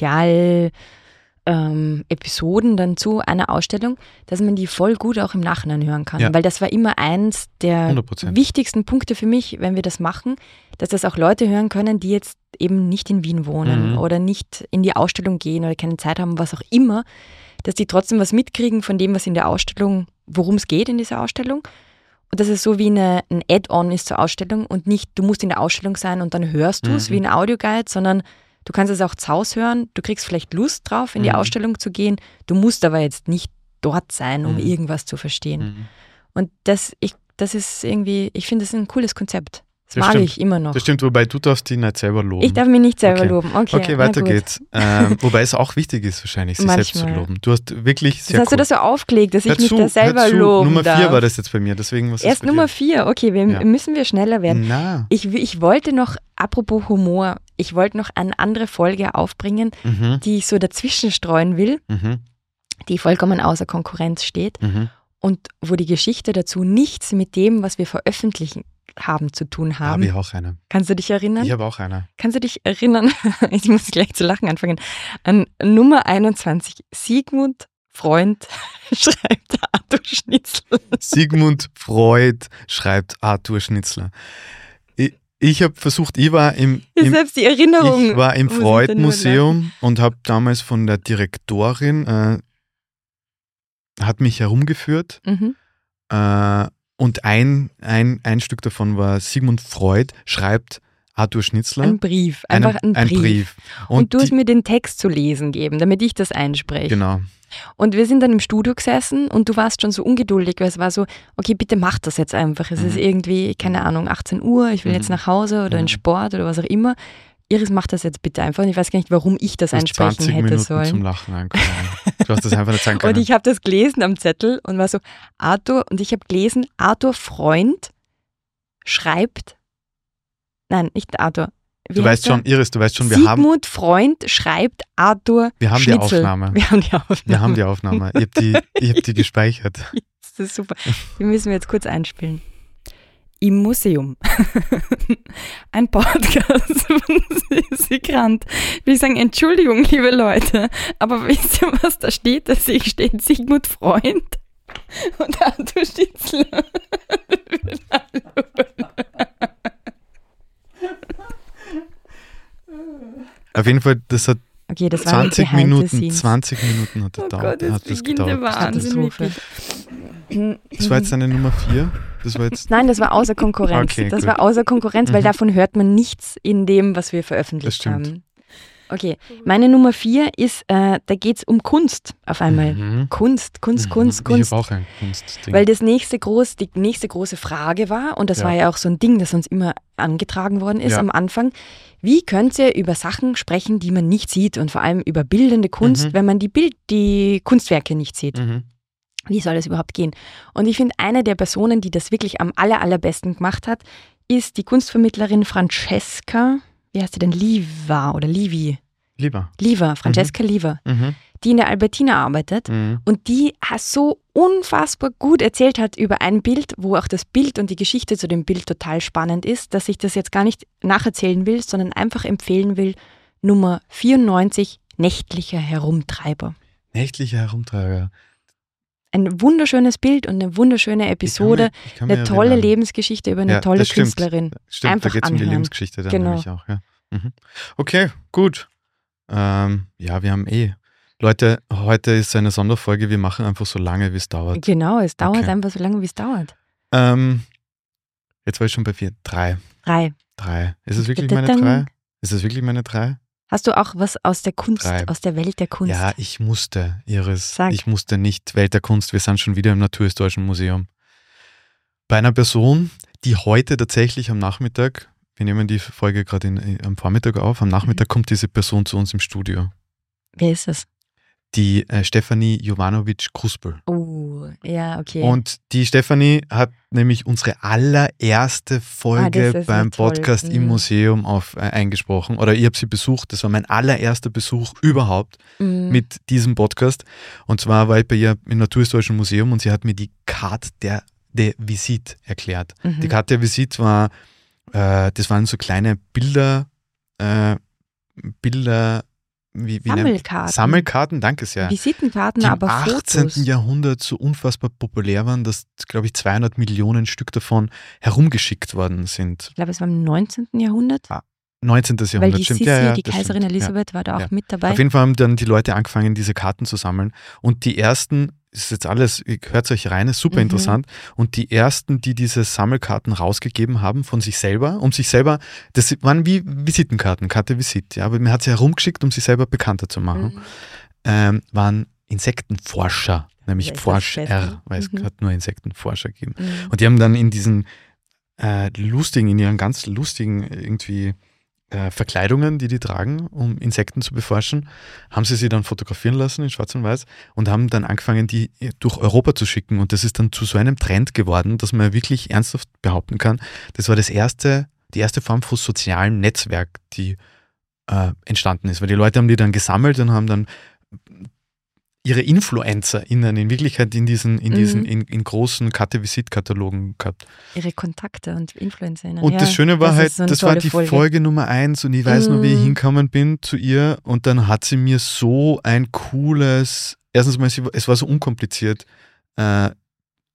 Episoden dann zu einer Ausstellung, dass man die voll gut auch im Nachhinein hören kann. Ja. Weil das war immer eins der 100%. Wichtigsten Punkte für mich, wenn wir das machen, dass das auch Leute hören können, die jetzt eben nicht in Wien wohnen oder nicht in die Ausstellung gehen oder keine Zeit haben, was auch immer, dass die trotzdem was mitkriegen von dem, was in der Ausstellung, worum es geht in dieser Ausstellung. Und dass es so wie ein Add-on ist zur Ausstellung und nicht, du musst in der Ausstellung sein und dann hörst du es wie ein Audioguide, sondern du kannst es auch zu Hause hören, du kriegst vielleicht Lust drauf, in die Ausstellung zu gehen, du musst aber jetzt nicht dort sein, um irgendwas zu verstehen. Und das ist irgendwie, ich finde, das ist ein cooles Konzept. Das mag ich immer noch. Das stimmt, wobei du darfst dich nicht selber loben. Ich darf mich nicht selber loben. Okay, weiter geht's. Wobei es auch wichtig ist wahrscheinlich, sich selbst zu loben. Du hast wirklich sehr hast du das so aufgelegt, dass ich mich da selber loben Nummer darf. 4 war das jetzt bei mir, deswegen was erst Nummer 4, okay, müssen wir schneller werden. Ich wollte noch, apropos Humor, ich wollte noch eine andere Folge aufbringen, die ich so dazwischen streuen will, die vollkommen außer Konkurrenz steht und wo die Geschichte dazu nichts mit dem, was wir veröffentlichen haben, zu tun haben. Habe ich auch eine. Kannst du dich erinnern? Ich habe auch eine. Kannst du dich erinnern? Ich muss gleich zu lachen anfangen. An Nummer 21. Sigmund Freud schreibt Arthur Schnitzler. Sigmund Freud schreibt Arthur Schnitzler. Ich habe versucht, selbst die Erinnerung. Ich war im Freud-Museum und habe damals von der Direktorin, hat mich herumgeführt. Und ein Stück davon war Sigmund Freud schreibt Arthur Schnitzler. Ein Brief, einfach ein Brief. Und du hast mir den Text zu lesen gegeben, damit ich das einspreche. Genau. Und wir sind dann im Studio gesessen und du warst schon so ungeduldig, weil es war so, okay, bitte mach das jetzt einfach. Es ist irgendwie, keine Ahnung, 18 Uhr, ich will jetzt nach Hause oder in Sport oder was auch immer. Iris, mach das jetzt bitte einfach. Und ich weiß gar nicht, warum ich das einsprechen hätte Minuten sollen. Zum Lachen ankommen. Du hast das einfach nicht sagen können. Und ich habe das gelesen am Zettel und war so, ich habe gelesen, Arthur Freund schreibt, nein, nicht Arthur. Du weißt schon, Iris, Sigmund Freund schreibt Arthur Wir haben Schnitzel. die Aufnahme. Wir haben die Aufnahme. Ich hab die gespeichert. Das ist super. Die müssen wir jetzt kurz einspielen. Im Museum. Ein Podcast von Sissi Grant. Will ich sagen, Entschuldigung, liebe Leute, aber wisst ihr, was da steht? Da steht Sigmund Freund und Arthur Schnitzler. Auf jeden Fall, das hat Okay, das 20 Minuten hat das gedauert. Gott, das beginnt der Wahnsinn. Das war jetzt deine Nummer 4? Nein, das war außer Konkurrenz. Okay, das war außer Konkurrenz, weil davon hört man nichts in dem, was wir veröffentlicht haben. Okay, meine Nummer 4 ist, da geht es um Kunst auf einmal. Kunst. Ich habe auch ein Kunstding. Weil die nächste große Frage war, und das war ja auch so ein Ding, das uns immer angetragen worden ist am Anfang, wie könnt ihr über Sachen sprechen, die man nicht sieht und vor allem über bildende Kunst, wenn man die Kunstwerke nicht sieht? Wie soll das überhaupt gehen? Und ich finde, eine der Personen, die das wirklich am allerbesten gemacht hat, ist die Kunstvermittlerin Francesca, wie heißt sie denn, Liva oder Livi? Liva, Francesca Liva, die in der Albertina arbeitet und die so unfassbar gut erzählt hat über ein Bild, wo auch das Bild und die Geschichte zu dem Bild total spannend ist, dass ich das jetzt gar nicht nacherzählen will, sondern einfach empfehlen will, Nummer 94, Nächtlicher Herumtreiber. Nächtlicher Herumtreiber. Ein wunderschönes Bild und eine wunderschöne Episode, eine tolle Lebensgeschichte über eine tolle Künstlerin. Stimmt, einfach da geht es um die Lebensgeschichte dann nämlich auch. Ja. Okay, gut. Wir haben Leute, heute ist eine Sonderfolge, wir machen einfach so lange, wie es dauert. Genau, es dauert einfach so lange, wie es dauert. Jetzt war ich schon bei 4. 3. Ist es wirklich meine 3? Hast du auch was aus der Kunst, aus der Welt der Kunst? Ja, ich musste, Iris. Ich musste nicht Welt der Kunst. Wir sind schon wieder im Naturhistorischen Museum. Bei einer Person, die heute tatsächlich am Nachmittag, wir nehmen die Folge gerade am Vormittag auf, am Nachmittag kommt diese Person zu uns im Studio. Wer ist das? Die Stefanie Jovanovic-Kruspel. Oh, ja, okay. Und die Stefanie hat nämlich unsere allererste Folge beim Podcast im Museum eingesprochen. Oder ich habe sie besucht. Das war mein allererster Besuch überhaupt mit diesem Podcast. Und zwar war ich bei ihr im Naturhistorischen Museum und sie hat mir die Carte de Visite erklärt. Die Carte de Visite war, das waren so kleine Bilder, Sammelkarten, danke sehr. Visitenkarten, die aber Fotos. Im 18. Fotos. Jahrhundert so unfassbar populär waren, dass, glaube ich, 200 Millionen Stück davon herumgeschickt worden sind. Ich glaube, es war im 19. Jahrhundert. 19. Jahrhundert, weil die stimmt. Sissi, die Kaiserin Elisabeth, war da auch mit dabei. Auf jeden Fall haben dann die Leute angefangen, diese Karten zu sammeln. Und die ersten, das ist jetzt alles, hört es euch rein, ist super interessant. Und die ersten, die diese Sammelkarten rausgegeben haben von sich selber, das waren wie Visitenkarten, Karte Visit, ja, aber man hat sie herumgeschickt, um sich selber bekannter zu machen, waren Insektenforscher, nämlich Forscher, weil es hat nur Insektenforscher gegeben. Und die haben dann in ihren ganz lustigen irgendwie Verkleidungen, die tragen, um Insekten zu beforschen, haben sie dann fotografieren lassen in Schwarz und Weiß und haben dann angefangen, die durch Europa zu schicken. Und das ist dann zu so einem Trend geworden, dass man wirklich ernsthaft behaupten kann, das war die erste Form von sozialem Netzwerk, die entstanden ist. Weil die Leute haben die dann gesammelt und haben dann ihre InfluencerInnen in Wirklichkeit in großen Karte-Visit-Katalogen gehabt. Ihre Kontakte und InfluencerInnen. Und das Schöne war halt, das war die Folge Nummer 1 und ich weiß noch, wie ich hingekommen bin zu ihr und dann hat sie mir so ein cooles, erstens mal, es war so unkompliziert,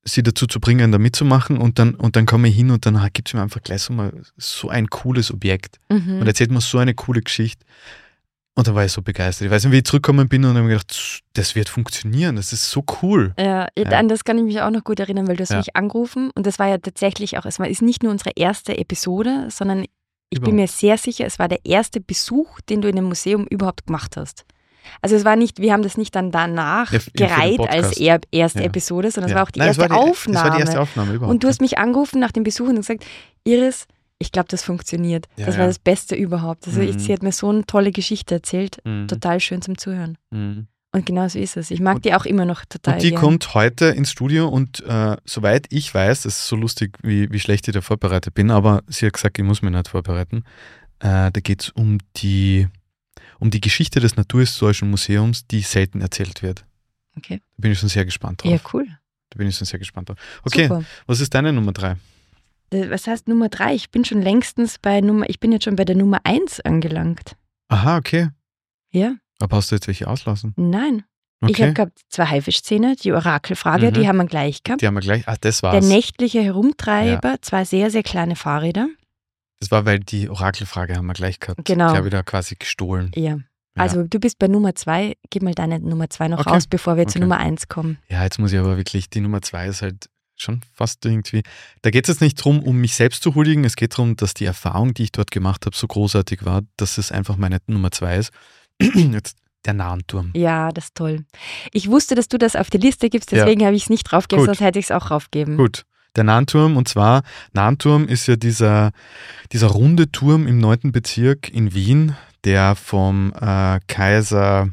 sie dazu zu bringen, da mitzumachen und dann komme ich hin und dann gibt es mir einfach gleich so ein cooles Objekt und erzählt mir so eine coole Geschichte. Und dann war ich so begeistert. Ich weiß nicht, wie ich zurückgekommen bin und habe mir gedacht, das wird funktionieren, das ist so cool. Ja, an das kann ich mich auch noch gut erinnern, weil du hast mich angerufen und das war ja tatsächlich auch, es ist nicht nur unsere erste Episode, sondern ich bin mir sehr sicher, es war der erste Besuch, den du in einem Museum überhaupt gemacht hast. Also es war nicht, wir haben das nicht dann danach gereiht als erste Episode, sondern es war auch die erste Aufnahme. Das war die erste Aufnahme überhaupt. Und du hast mich angerufen nach dem Besuch und gesagt, Iris, ich glaube, das funktioniert. Das war das Beste überhaupt. Also sie hat mir so eine tolle Geschichte erzählt. Total schön zum Zuhören. Und genau so ist es. Ich mag die auch immer noch total Und die gern. kommt heute ins Studio und soweit ich weiß, das ist so lustig, wie schlecht ich da vorbereitet bin, aber sie hat gesagt, ich muss mich nicht vorbereiten. Da geht es um die Geschichte des Naturhistorischen Museums, die selten erzählt wird. Okay. Da bin ich schon sehr gespannt drauf. Ja, cool. Da bin ich schon sehr gespannt drauf. Okay, super. Was ist deine Nummer 3? Was heißt Nummer 3? Ich bin schon längstens ich bin jetzt schon bei der Nummer 1 angelangt. Aha, okay. Ja. Aber hast du jetzt welche auslassen? Nein. Okay. Ich habe gehabt 2 Haifischzähne, die Orakelfrage, die haben wir gleich gehabt. Die haben wir gleich, das war's. Der nächtliche Herumtreiber, 2 sehr, sehr kleine Fahrräder. Das war, weil die Orakelfrage haben wir gleich gehabt. Genau. Die habe ich da quasi gestohlen. Ja. Also du bist bei Nummer 2, gib mal deine Nummer 2 noch raus, bevor wir zur Nummer 1 kommen. Ja, jetzt muss ich aber wirklich, die Nummer 2 ist halt schon fast irgendwie, da geht es jetzt nicht darum, um mich selbst zu huldigen, es geht darum, dass die Erfahrung, die ich dort gemacht habe, so großartig war, dass es einfach meine Nummer 2 ist. Jetzt der Nahenturm. Ja, das ist toll. Ich wusste, dass du das auf die Liste gibst, deswegen habe ich es nicht draufgegeben, sonst hätte ich es auch draufgegeben. Gut, der Nahenturm, und zwar, Nahenturm ist ja dieser runde Turm im 9. Bezirk in Wien, der vom Kaiser,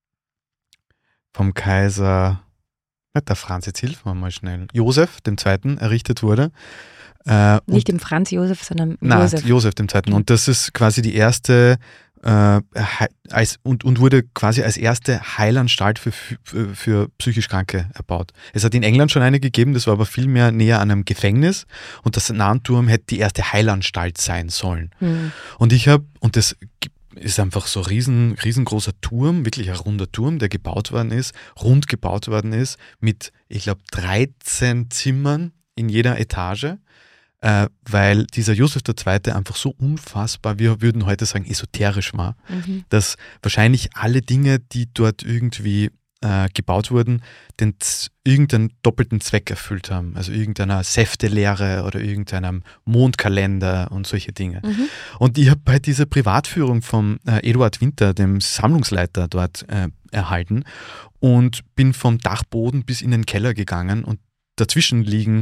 nicht der Franz, jetzt hilf mir mal schnell, Josef II. Errichtet wurde. Nicht dem Franz Josef, sondern Josef. Nein, Josef II. Und das ist quasi die erste und wurde quasi als erste Heilanstalt für psychisch Kranke erbaut. Es hat in England schon eine gegeben, das war aber viel mehr näher an einem Gefängnis und das Nahenturm hätte die erste Heilanstalt sein sollen. Und das ist einfach so riesengroßer Turm, wirklich ein runder Turm, der rund gebaut worden ist, mit, ich glaube, 13 Zimmern in jeder Etage. Weil dieser Josef II. Einfach so unfassbar, wir würden heute sagen, esoterisch war, dass wahrscheinlich alle Dinge, die dort irgendwie gebaut wurden, irgendeinen doppelten Zweck erfüllt haben. Also irgendeiner Säftelehre oder irgendeinem Mondkalender und solche Dinge. Und ich habe bei dieser Privatführung von Eduard Winter, dem Sammlungsleiter dort, erhalten und bin vom Dachboden bis in den Keller gegangen und dazwischen liegen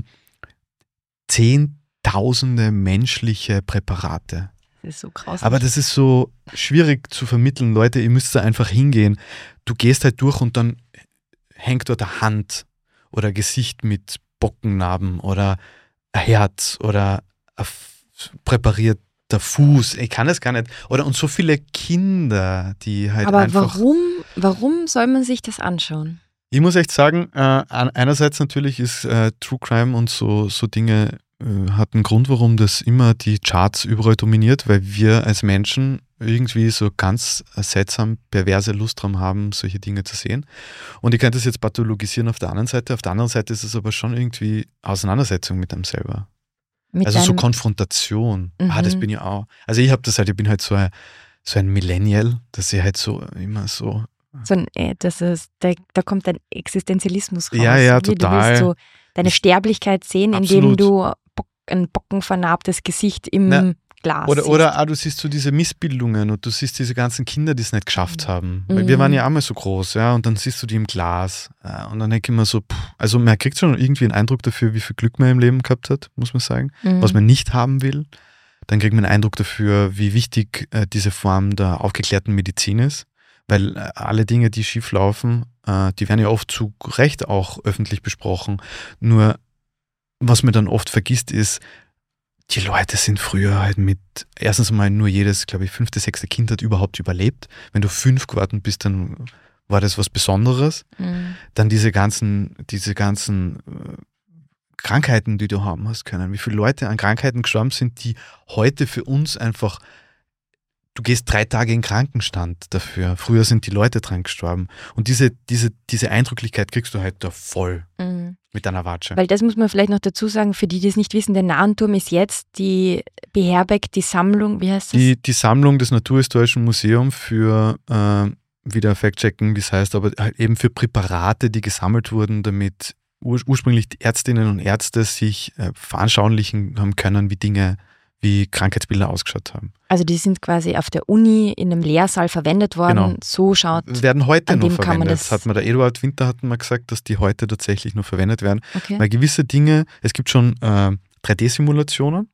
10.000 menschliche Präparate. Das ist so krass. Aber das ist so schwierig zu vermitteln. Leute, ihr müsst da einfach hingehen. Du gehst halt durch und dann hängt dort eine Hand oder ein Gesicht mit Bockennarben oder ein Herz oder ein präparierter Fuß. Ich kann es gar nicht. Und so viele Kinder, die halt einfach... Aber warum soll man sich das anschauen? Ich muss echt sagen, einerseits natürlich ist True Crime und so Dinge hat einen Grund, warum das immer die Charts überall dominiert, weil wir als Menschen irgendwie so ganz seltsam perverse Lust dran haben, solche Dinge zu sehen. Und ich könnte das jetzt pathologisieren auf der anderen Seite. Auf der anderen Seite ist es aber schon irgendwie Auseinandersetzung mit einem selber. So Konfrontation. Das bin ich auch. Also ich bin halt so ein Millennial, dass ich halt so immer so... Da kommt dein Existenzialismus raus. Ja, total. Du willst so deine Sterblichkeit sehen, indem du ein bockenvernarbtes Gesicht im Glas siehst. Oder du siehst so diese Missbildungen und du siehst diese ganzen Kinder, die es nicht geschafft haben. Weil wir waren ja auch mal so groß, ja, und dann siehst du die im Glas. Und dann denke ich mir so, also man kriegt schon irgendwie einen Eindruck dafür, wie viel Glück man im Leben gehabt hat, muss man sagen, was man nicht haben will. Dann kriegt man einen Eindruck dafür, wie wichtig diese Form der aufgeklärten Medizin ist. Weil alle Dinge, die schief laufen, die werden ja oft zu Recht auch öffentlich besprochen. Nur, was man dann oft vergisst, ist, die Leute sind früher halt erstens mal nur jedes, glaube ich, 5., 6. Kind hat überhaupt überlebt. Wenn du 5 geworden bist, dann war das was Besonderes. Dann diese ganzen Krankheiten, die du haben hast können. Wie viele Leute an Krankheiten gestorben sind, die heute für uns einfach du gehst 3 Tage in Krankenstand dafür. Früher sind die Leute dran gestorben. Und diese Eindrücklichkeit kriegst du halt da voll mit deiner Watsche. Weil das muss man vielleicht noch dazu sagen, für die, die es nicht wissen, der Nahenturm ist jetzt beherbergt die Sammlung, wie heißt das? Die Sammlung des Naturhistorischen Museums für, wieder fact-checken, wie es heißt, aber halt eben für Präparate, die gesammelt wurden, damit ursprünglich die Ärztinnen und Ärzte sich veranschaulichen haben können, wie Krankheitsbilder ausgeschaut haben. Also die sind quasi auf der Uni in einem Lehrsaal verwendet worden. Genau. So schaut. Werden heute an noch dem kann man verwendet. Das hat mir der Eduard Winter hat mal gesagt, dass die heute tatsächlich noch verwendet werden. Okay. Weil gewisse Dinge, es gibt schon 3D-Simulationen,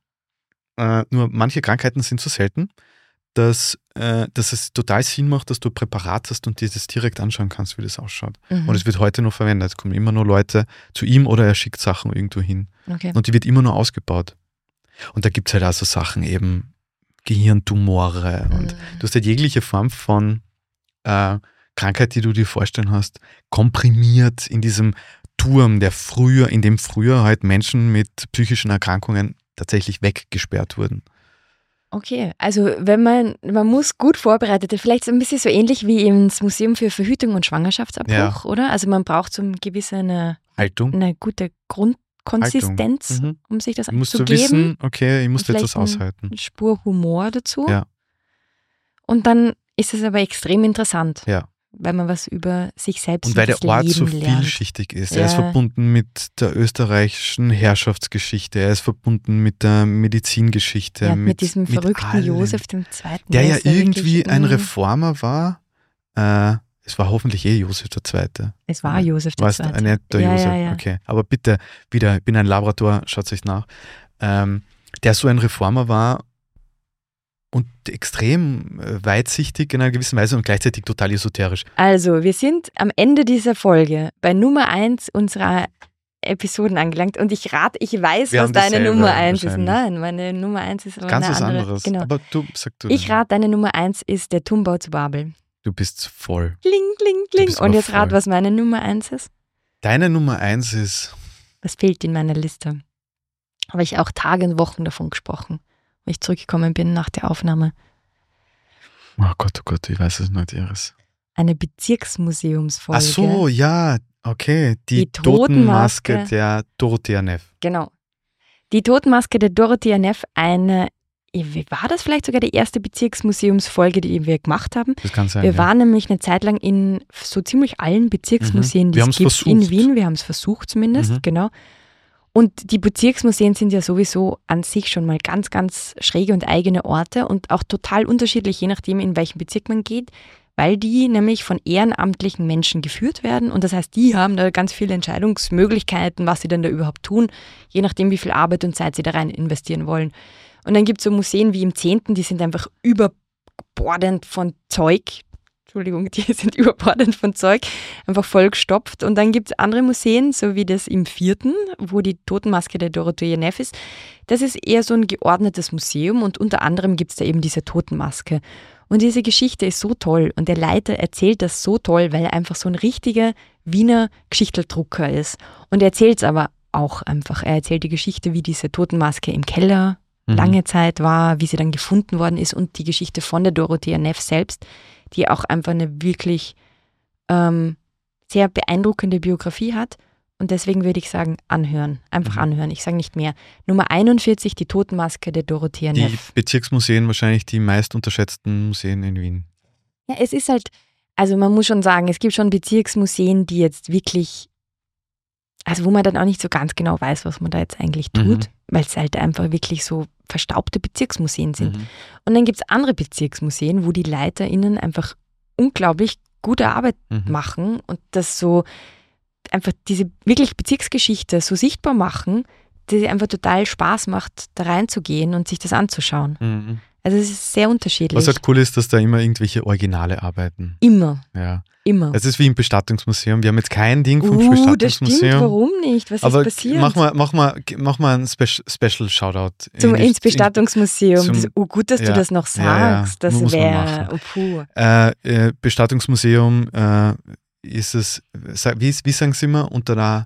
nur manche Krankheiten sind so selten, dass es total Sinn macht, dass du ein Präparat hast und dir das direkt anschauen kannst, wie das ausschaut. Und es wird heute noch verwendet. Es kommen immer nur Leute zu ihm oder er schickt Sachen irgendwo hin. Okay. Und die wird immer nur ausgebaut. Und da gibt es halt auch so Sachen eben, Gehirntumore und du hast halt jegliche Form von Krankheit, die du dir vorstellen hast, komprimiert in diesem Turm, in dem früher halt Menschen mit psychischen Erkrankungen tatsächlich weggesperrt wurden. Okay, also wenn man muss gut vorbereitet, vielleicht ein bisschen so ähnlich wie ins Museum für Verhütung und Schwangerschaftsabbruch, oder? Also man braucht so eine Haltung. Eine gute Grundkonsistenz, um sich das anzugeben. Du musst zu so geben. wissen, okay, ich muss jetzt was aushalten. Eine Spur Humor dazu. Ja. Und dann ist es aber extrem interessant. Ja. Weil man was über sich selbst und weil der Ort Leben so lernt. vielschichtig ist. Er ist verbunden mit der österreichischen Herrschaftsgeschichte, er ist verbunden mit der Medizingeschichte. Ja, mit diesem verrückten allem. Josef II. Der ja irgendwie ein Reformer war. Es war hoffentlich Josef II. Es war Josef II. Weißt du, nicht der Josef, Ja. okay. Aber bitte, wieder, ich bin ein Labrador, schaut euch nach. Der so ein Reformer war und extrem weitsichtig in einer gewissen Weise und gleichzeitig total esoterisch. Also, wir sind am Ende dieser Folge bei Nummer 1 unserer Episoden angelangt und ich weiß, was deine Nummer 1 ist. Nein, meine Nummer 1 ist aber ganz eine was andere. anderes. Genau. Aber sag du. Ich rate, deine Nummer 1 ist der Turmbau zu Babel. Du bist voll. Kling, kling, kling. Und jetzt rat, was meine Nummer 1 ist. Deine Nummer 1 ist? Was fehlt in meiner Liste? Habe ich auch Tage und Wochen davon gesprochen, wenn ich zurückgekommen bin nach der Aufnahme. Oh Gott, ich weiß es nicht, Iris. Eine Bezirksmuseumsfolge. Ach so, ja, okay. Die Totenmaske der Dorothea Neff. Genau. Die Totenmaske der Dorothea Neff, war das vielleicht sogar die erste Bezirksmuseumsfolge, die wir gemacht haben? Das kann sein. Wir waren nämlich eine Zeit lang in so ziemlich allen Bezirksmuseen, die es gibt in Wien. Wir haben es versucht zumindest, genau. Und die Bezirksmuseen sind ja sowieso an sich schon mal ganz, ganz schräge und eigene Orte und auch total unterschiedlich, je nachdem, in welchen Bezirk man geht, weil die nämlich von ehrenamtlichen Menschen geführt werden. Und das heißt, die haben da ganz viele Entscheidungsmöglichkeiten, was sie denn da überhaupt tun, je nachdem, wie viel Arbeit und Zeit sie da rein investieren wollen. Und dann gibt es so Museen wie im 10., die sind einfach überbordend von Zeug. Die sind überbordend von Zeug, einfach vollgestopft. Und dann gibt es andere Museen, so wie das im 4., wo die Totenmaske der Dorothea Neff ist. Das ist eher so ein geordnetes Museum und unter anderem gibt es da eben diese Totenmaske. Und diese Geschichte ist so toll und der Leiter erzählt das so toll, weil er einfach so ein richtiger Wiener Geschichteldrucker ist. Und er erzählt es aber auch einfach. Er erzählt die Geschichte, wie diese Totenmaske im Keller lange Zeit war, wie sie dann gefunden worden ist und die Geschichte von der Dorothea Neff selbst, die auch einfach eine wirklich sehr beeindruckende Biografie hat. Und deswegen würde ich sagen, anhören. Einfach anhören. Ich sage nicht mehr. Nummer 41, die Totenmaske der Dorothea Neff. Die Bezirksmuseen wahrscheinlich die meist unterschätzten Museen in Wien. Ja, es ist halt, also man muss schon sagen, es gibt schon Bezirksmuseen, die jetzt wirklich, also wo man dann auch nicht so ganz genau weiß, was man da jetzt eigentlich tut, weil es halt einfach wirklich so verstaubte Bezirksmuseen sind. Und dann gibt es andere Bezirksmuseen, wo die LeiterInnen einfach unglaublich gute Arbeit machen und das so einfach diese wirklich Bezirksgeschichte so sichtbar machen, dass es einfach total Spaß macht, da reinzugehen und sich das anzuschauen. Also es ist sehr unterschiedlich. Was halt cool ist, dass da immer irgendwelche Originale arbeiten. Immer. Ja. Immer. Es ist wie im Bestattungsmuseum. Wir haben jetzt kein Ding vom Bestattungsmuseum. Das stimmt, warum nicht? Was ist passiert? Mach mal ein Special Shoutout. Ins Bestattungsmuseum. Gut, dass du das noch sagst. Ja, das wäre, Bestattungsmuseum ist es, wie sagen sie immer, unter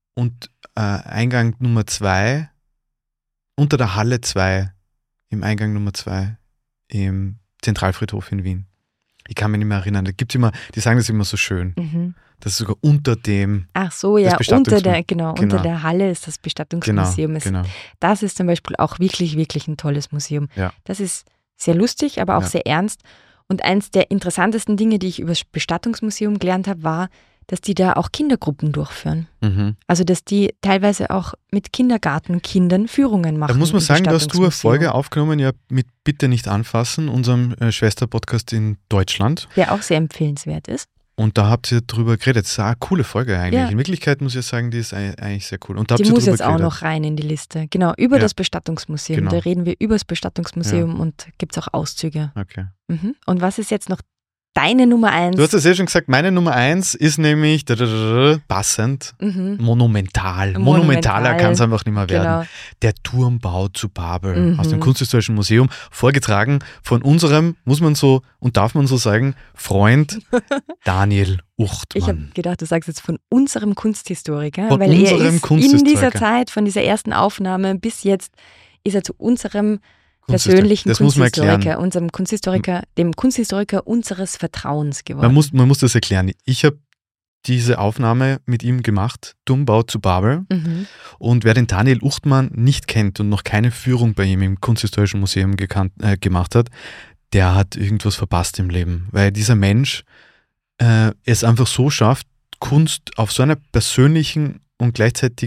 Eingang Nummer 2, unter der Halle 2, im Eingang Nummer 2, im Zentralfriedhof in Wien. Ich kann mich nicht mehr erinnern. Da gibt's immer, die sagen das immer so schön. Mhm. Das ist sogar unter dem. Ach so, ja, unter der Halle ist das Bestattungsmuseum. Genau. Das ist zum Beispiel auch wirklich, wirklich ein tolles Museum. Ja. Das ist sehr lustig, aber auch sehr ernst. Und eins der interessantesten Dinge, die ich über das Bestattungsmuseum gelernt habe, war, dass die da auch Kindergruppen durchführen. Mhm. Also, dass die teilweise auch mit Kindergartenkindern Führungen machen. Da muss man sagen, dass du eine Folge aufgenommen, ja, mit Bitte nicht anfassen, unserem Schwesterpodcast in Deutschland. Der auch sehr empfehlenswert ist. Und da habt ihr drüber geredet. Das ist eine coole Folge eigentlich. Ja. In Wirklichkeit muss ich sagen, die ist eigentlich sehr cool. Und da die muss jetzt auch noch rein in die Liste. Genau, über das Bestattungsmuseum. Genau. Da reden wir über das Bestattungsmuseum und gibt es auch Auszüge. Okay. Mhm. Und was ist jetzt noch deine Nummer 1? Du hast es ja schon gesagt, meine Nummer 1 ist nämlich passend, monumental. Monumentaler kann es einfach nicht mehr werden. Genau. Der Turmbau zu Babel aus dem Kunsthistorischen Museum, vorgetragen von unserem, muss man so und darf man so sagen, Freund Daniel Uchtmann. Ich habe gedacht, du sagst jetzt von unserem Kunsthistoriker, weil er ist in dieser Zeit, von dieser ersten Aufnahme bis jetzt, ist er zu unserem persönlichen Kunsthistoriker, unserem Kunsthistoriker, dem Kunsthistoriker unseres Vertrauens geworden. Man muss das erklären. Ich habe diese Aufnahme mit ihm gemacht, Turmbau zu Babel. Und wer den Daniel Uchtmann nicht kennt und noch keine Führung bei ihm im Kunsthistorischen Museum gemacht hat, der hat irgendwas verpasst im Leben. Weil dieser Mensch es einfach so schafft, Kunst auf so einer persönlichen und gleichzeitig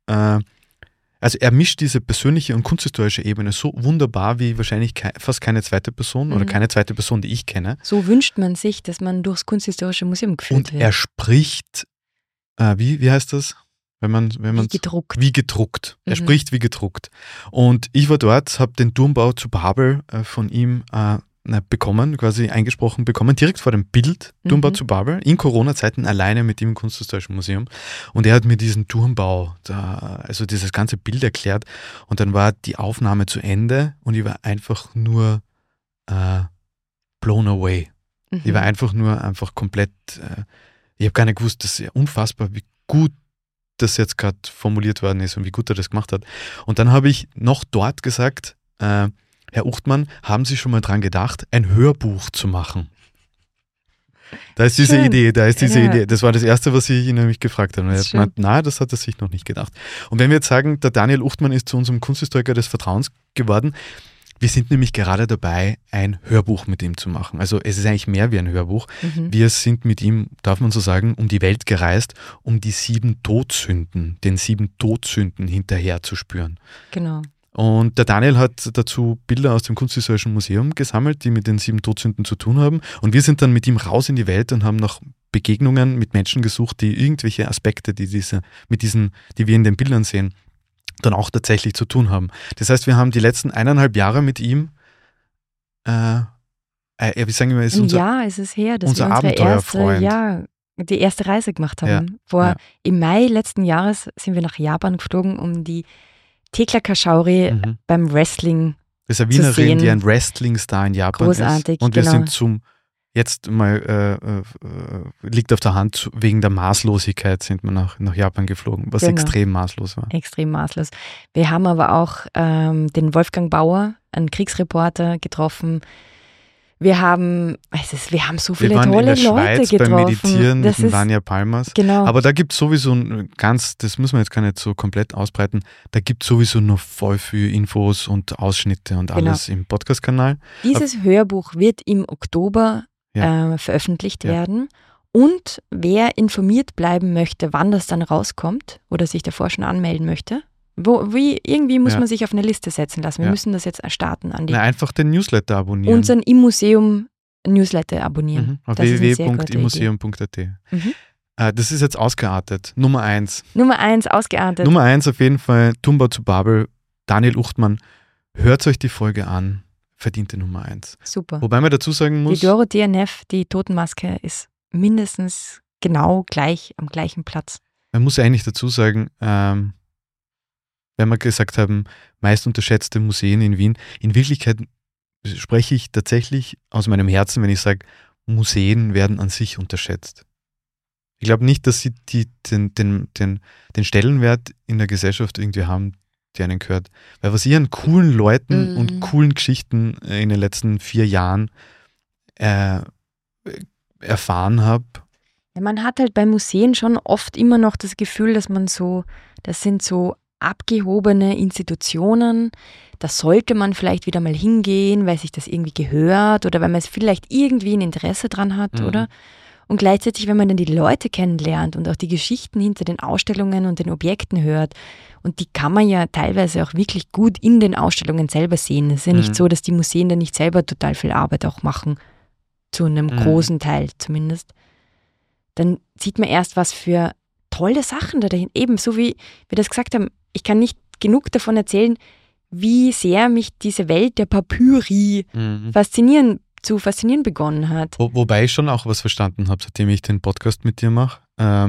also er mischt diese persönliche und kunsthistorische Ebene so wunderbar wie wahrscheinlich fast keine zweite Person oder keine zweite Person, die ich kenne. So wünscht man sich, dass man durchs Kunsthistorische Museum geführt wird. Und er spricht, wie heißt das? Wenn man wie gedruckt. Wie gedruckt. Er spricht wie gedruckt. Und ich war dort, habe den Turmbau zu Babel von ihm quasi eingesprochen bekommen, direkt vor dem Bild, Turmbau zu Babel, in Corona-Zeiten alleine mit ihm im Kunsthistorischen Museum. Und er hat mir diesen Turmbau, also dieses ganze Bild erklärt. Und dann war die Aufnahme zu Ende und ich war einfach nur blown away. Ich war einfach komplett, ich habe gar nicht gewusst, das ist ja unfassbar, wie gut das jetzt gerade formuliert worden ist und wie gut er das gemacht hat. Und dann habe ich noch dort gesagt, Herr Uchtmann, haben Sie schon mal dran gedacht, ein Hörbuch zu machen? Da ist diese Idee. Das war das Erste, was ich ihn nämlich gefragt habe. Und er hat gemeint, nein, das hat er sich noch nicht gedacht. Und wenn wir jetzt sagen, der Daniel Uchtmann ist zu unserem Kunsthistoriker des Vertrauens geworden, wir sind nämlich gerade dabei, ein Hörbuch mit ihm zu machen. Also es ist eigentlich mehr wie ein Hörbuch. Wir sind mit ihm, darf man so sagen, um die Welt gereist, um die 7 Todsünden, den 7 Todsünden hinterher zu spüren. Genau. Und der Daniel hat dazu Bilder aus dem Kunsthistorischen Museum gesammelt, die mit den 7 Todsünden zu tun haben. Und wir sind dann mit ihm raus in die Welt und haben nach Begegnungen mit Menschen gesucht, die irgendwelche Aspekte, die wir in den Bildern sehen, dann auch tatsächlich zu tun haben. Das heißt, wir haben die letzten 1,5 Jahre mit ihm, wie sagen wir, ist ist es her, dass unser wir Abenteuerfreund. Die erste Reise gemacht haben. Im Mai letzten Jahres sind wir nach Japan geflogen, um die Thekla Kashauri beim Wrestling das ist eine Wienerin, die ein Wrestling-Star in Japan Großartig, ist. Und wir sind jetzt mal liegt auf der Hand, wegen der Maßlosigkeit sind wir nach Japan geflogen, was extrem maßlos war. Extrem maßlos. Wir haben aber auch den Wolfgang Bauer, einen Kriegsreporter, getroffen. Wir haben so viele tolle Leute getroffen. Wir waren in der Schweiz beim Meditieren mit Vanya Palmas. Genau. Aber da gibt es sowieso das müssen wir jetzt gar nicht so komplett ausbreiten, da gibt es sowieso noch voll viel Infos und Ausschnitte und alles im Podcast-Kanal. Dieses Hörbuch wird im Oktober veröffentlicht werden. Und wer informiert bleiben möchte, wann das dann rauskommt oder sich davor schon anmelden möchte, irgendwie muss man sich auf eine Liste setzen lassen. Wir müssen das jetzt starten. Einfach den Newsletter abonnieren. Unseren Im Museum Newsletter abonnieren. Auf www.immuseum.at. Das ist jetzt ausgeartet. Nummer 1. Nummer 1 ausgeartet. Nummer 1 auf jeden Fall, Turmbau zu Babel, Daniel Uchtmann. Hört euch die Folge an. Verdiente Nummer 1. Super. Wobei man dazu sagen muss, die Dorothea Neff, die Totenmaske, ist mindestens genau gleich am gleichen Platz. Man muss eigentlich dazu sagen, wenn wir gesagt haben, meist unterschätzte Museen in Wien, in Wirklichkeit spreche ich tatsächlich aus meinem Herzen, wenn ich sage, Museen werden an sich unterschätzt. Ich glaube nicht, dass sie den Stellenwert in der Gesellschaft irgendwie haben, die einen gehört. Weil was ich an coolen Leuten und coolen Geschichten in den letzten 4 Jahren erfahren habe. Ja, man hat halt bei Museen schon oft immer noch das Gefühl, dass das sind so abgehobene Institutionen, da sollte man vielleicht wieder mal hingehen, weil sich das irgendwie gehört oder weil man es vielleicht irgendwie ein Interesse dran hat, oder? Und gleichzeitig, wenn man dann die Leute kennenlernt und auch die Geschichten hinter den Ausstellungen und den Objekten hört, und die kann man ja teilweise auch wirklich gut in den Ausstellungen selber sehen. Es ist ja nicht so, dass die Museen dann nicht selber total viel Arbeit auch machen, zu einem großen Teil zumindest. Dann sieht man erst, was für tolle Sachen da dahin. Eben, so wie wir das gesagt haben, ich kann nicht genug davon erzählen, wie sehr mich diese Welt der Papyri zu faszinieren begonnen hat. Wobei ich schon auch was verstanden habe, seitdem ich den Podcast mit dir mache.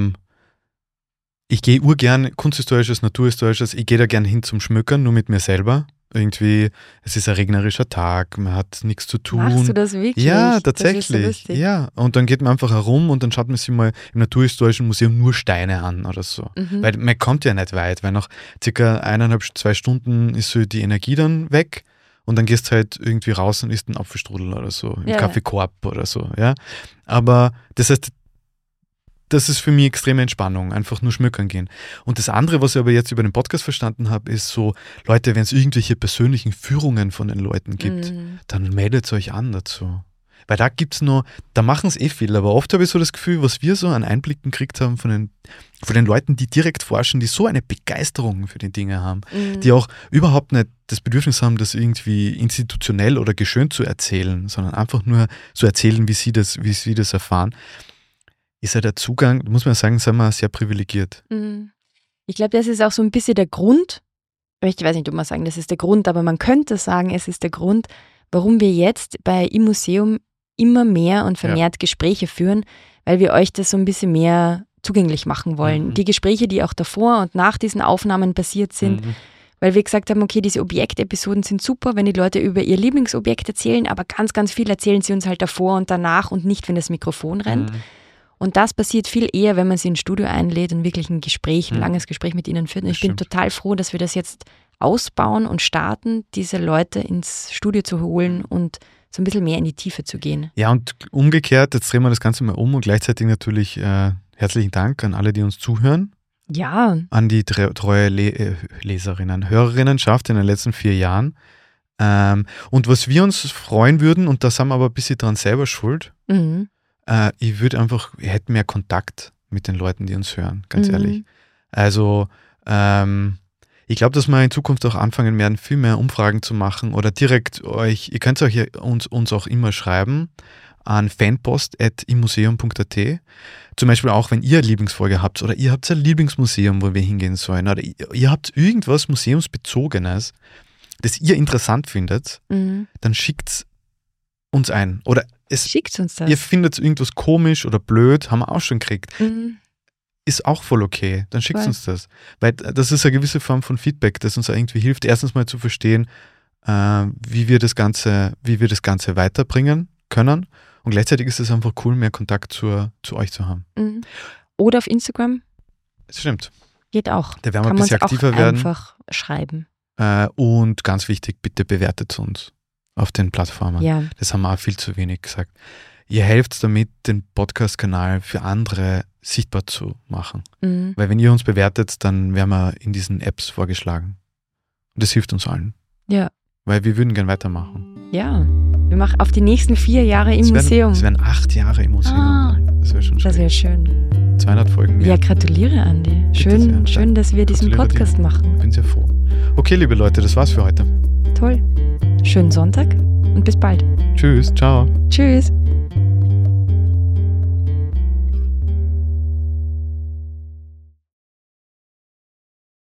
Ich gehe urgern, kunsthistorisches, naturhistorisches, ich gehe da gern hin zum Schmökern, nur mit mir selber. Irgendwie, es ist ein regnerischer Tag, man hat nichts zu tun. Machst du das wirklich? Ja, tatsächlich. Das ist so lustig. Ja, und dann geht man einfach herum und dann schaut man sich mal im Naturhistorischen Museum nur Steine an oder so. Weil man kommt ja nicht weit, weil nach circa 1,5-2 Stunden ist so die Energie dann weg und dann gehst du halt irgendwie raus und isst einen Apfelstrudel oder so, im Kaffeekorb oder so. Ja. Aber das heißt, das ist für mich extreme Entspannung, einfach nur schmökern gehen. Und das andere, was ich aber jetzt über den Podcast verstanden habe, ist so, Leute, wenn es irgendwelche persönlichen Führungen von den Leuten gibt, dann meldet euch an dazu. Weil da gibt's da machen es viel, aber oft habe ich so das Gefühl, was wir so an Einblicken gekriegt haben von den Leuten, die direkt forschen, die so eine Begeisterung für die Dinge haben, die auch überhaupt nicht das Bedürfnis haben, das irgendwie institutionell oder geschönt zu erzählen, sondern einfach nur zu erzählen, wie sie das erfahren. Ist ja der Zugang, muss man sagen, sind wir sehr privilegiert. Ich glaube, das ist auch so ein bisschen der Grund, ich weiß nicht, ob man sagen, das ist der Grund, aber man könnte sagen, es ist der Grund, warum wir jetzt im Museum immer mehr und vermehrt Gespräche führen, weil wir euch das so ein bisschen mehr zugänglich machen wollen. Die Gespräche, die auch davor und nach diesen Aufnahmen passiert sind, weil wir gesagt haben, okay, diese Objektepisoden sind super, wenn die Leute über ihr Lieblingsobjekt erzählen, aber ganz, ganz viel erzählen sie uns halt davor und danach und nicht, wenn das Mikrofon rennt. Und das passiert viel eher, wenn man sie ins Studio einlädt und wirklich ein langes Gespräch mit ihnen führt. Und ich bin total froh, dass wir das jetzt ausbauen und starten, diese Leute ins Studio zu holen und so ein bisschen mehr in die Tiefe zu gehen. Ja, und umgekehrt, jetzt drehen wir das Ganze mal um und gleichzeitig natürlich herzlichen Dank an alle, die uns zuhören. Ja. An die treue Hörerinnenschaft in den letzten 4 Jahren. Und was wir uns freuen würden, und da sind wir aber ein bisschen dran selber schuld, ich hätte mehr Kontakt mit den Leuten, die uns hören, ganz ehrlich. Also ich glaube, dass wir in Zukunft auch anfangen werden, viel mehr Umfragen zu machen oder direkt ihr könnt uns auch immer schreiben an fanpost@immuseum.at. Zum Beispiel auch, wenn ihr eine Lieblingsfolge habt oder ihr habt ein Lieblingsmuseum, wo wir hingehen sollen oder ihr habt irgendwas Museumsbezogenes, das ihr interessant findet, dann schickt uns ein. Oder schickt uns das. Ihr findet irgendwas komisch oder blöd, haben wir auch schon gekriegt. Ist auch voll okay. Dann schickt uns das. Weil das ist eine gewisse Form von Feedback, das uns irgendwie hilft, erstens mal zu verstehen, wie wir das Ganze weiterbringen können. Und gleichzeitig ist es einfach cool, mehr Kontakt zu euch zu haben. Oder auf Instagram. Das stimmt. Geht auch. Da werden wir ein bisschen aktiver werden. Einfach schreiben. Und ganz wichtig, bitte bewertet uns auf den Plattformen. Ja. Das haben wir auch viel zu wenig gesagt. Ihr helft damit, den Podcast-Kanal für andere sichtbar zu machen. Weil wenn ihr uns bewertet, dann werden wir in diesen Apps vorgeschlagen. Und das hilft uns allen. Ja. Weil wir würden gern weitermachen. Ja. Wir machen auf die nächsten 4 Jahre im Museum. Es wären 8 Jahre im Museum. Das wäre schon schön. Das wäre schön. 200 Folgen mehr. Ja, gratuliere, Andi. Schön, dass wir diesen Podcast machen. Ich bin sehr froh. Okay, liebe Leute, das war's für heute. Toll. Schönen Sonntag und bis bald. Tschüss, ciao. Tschüss.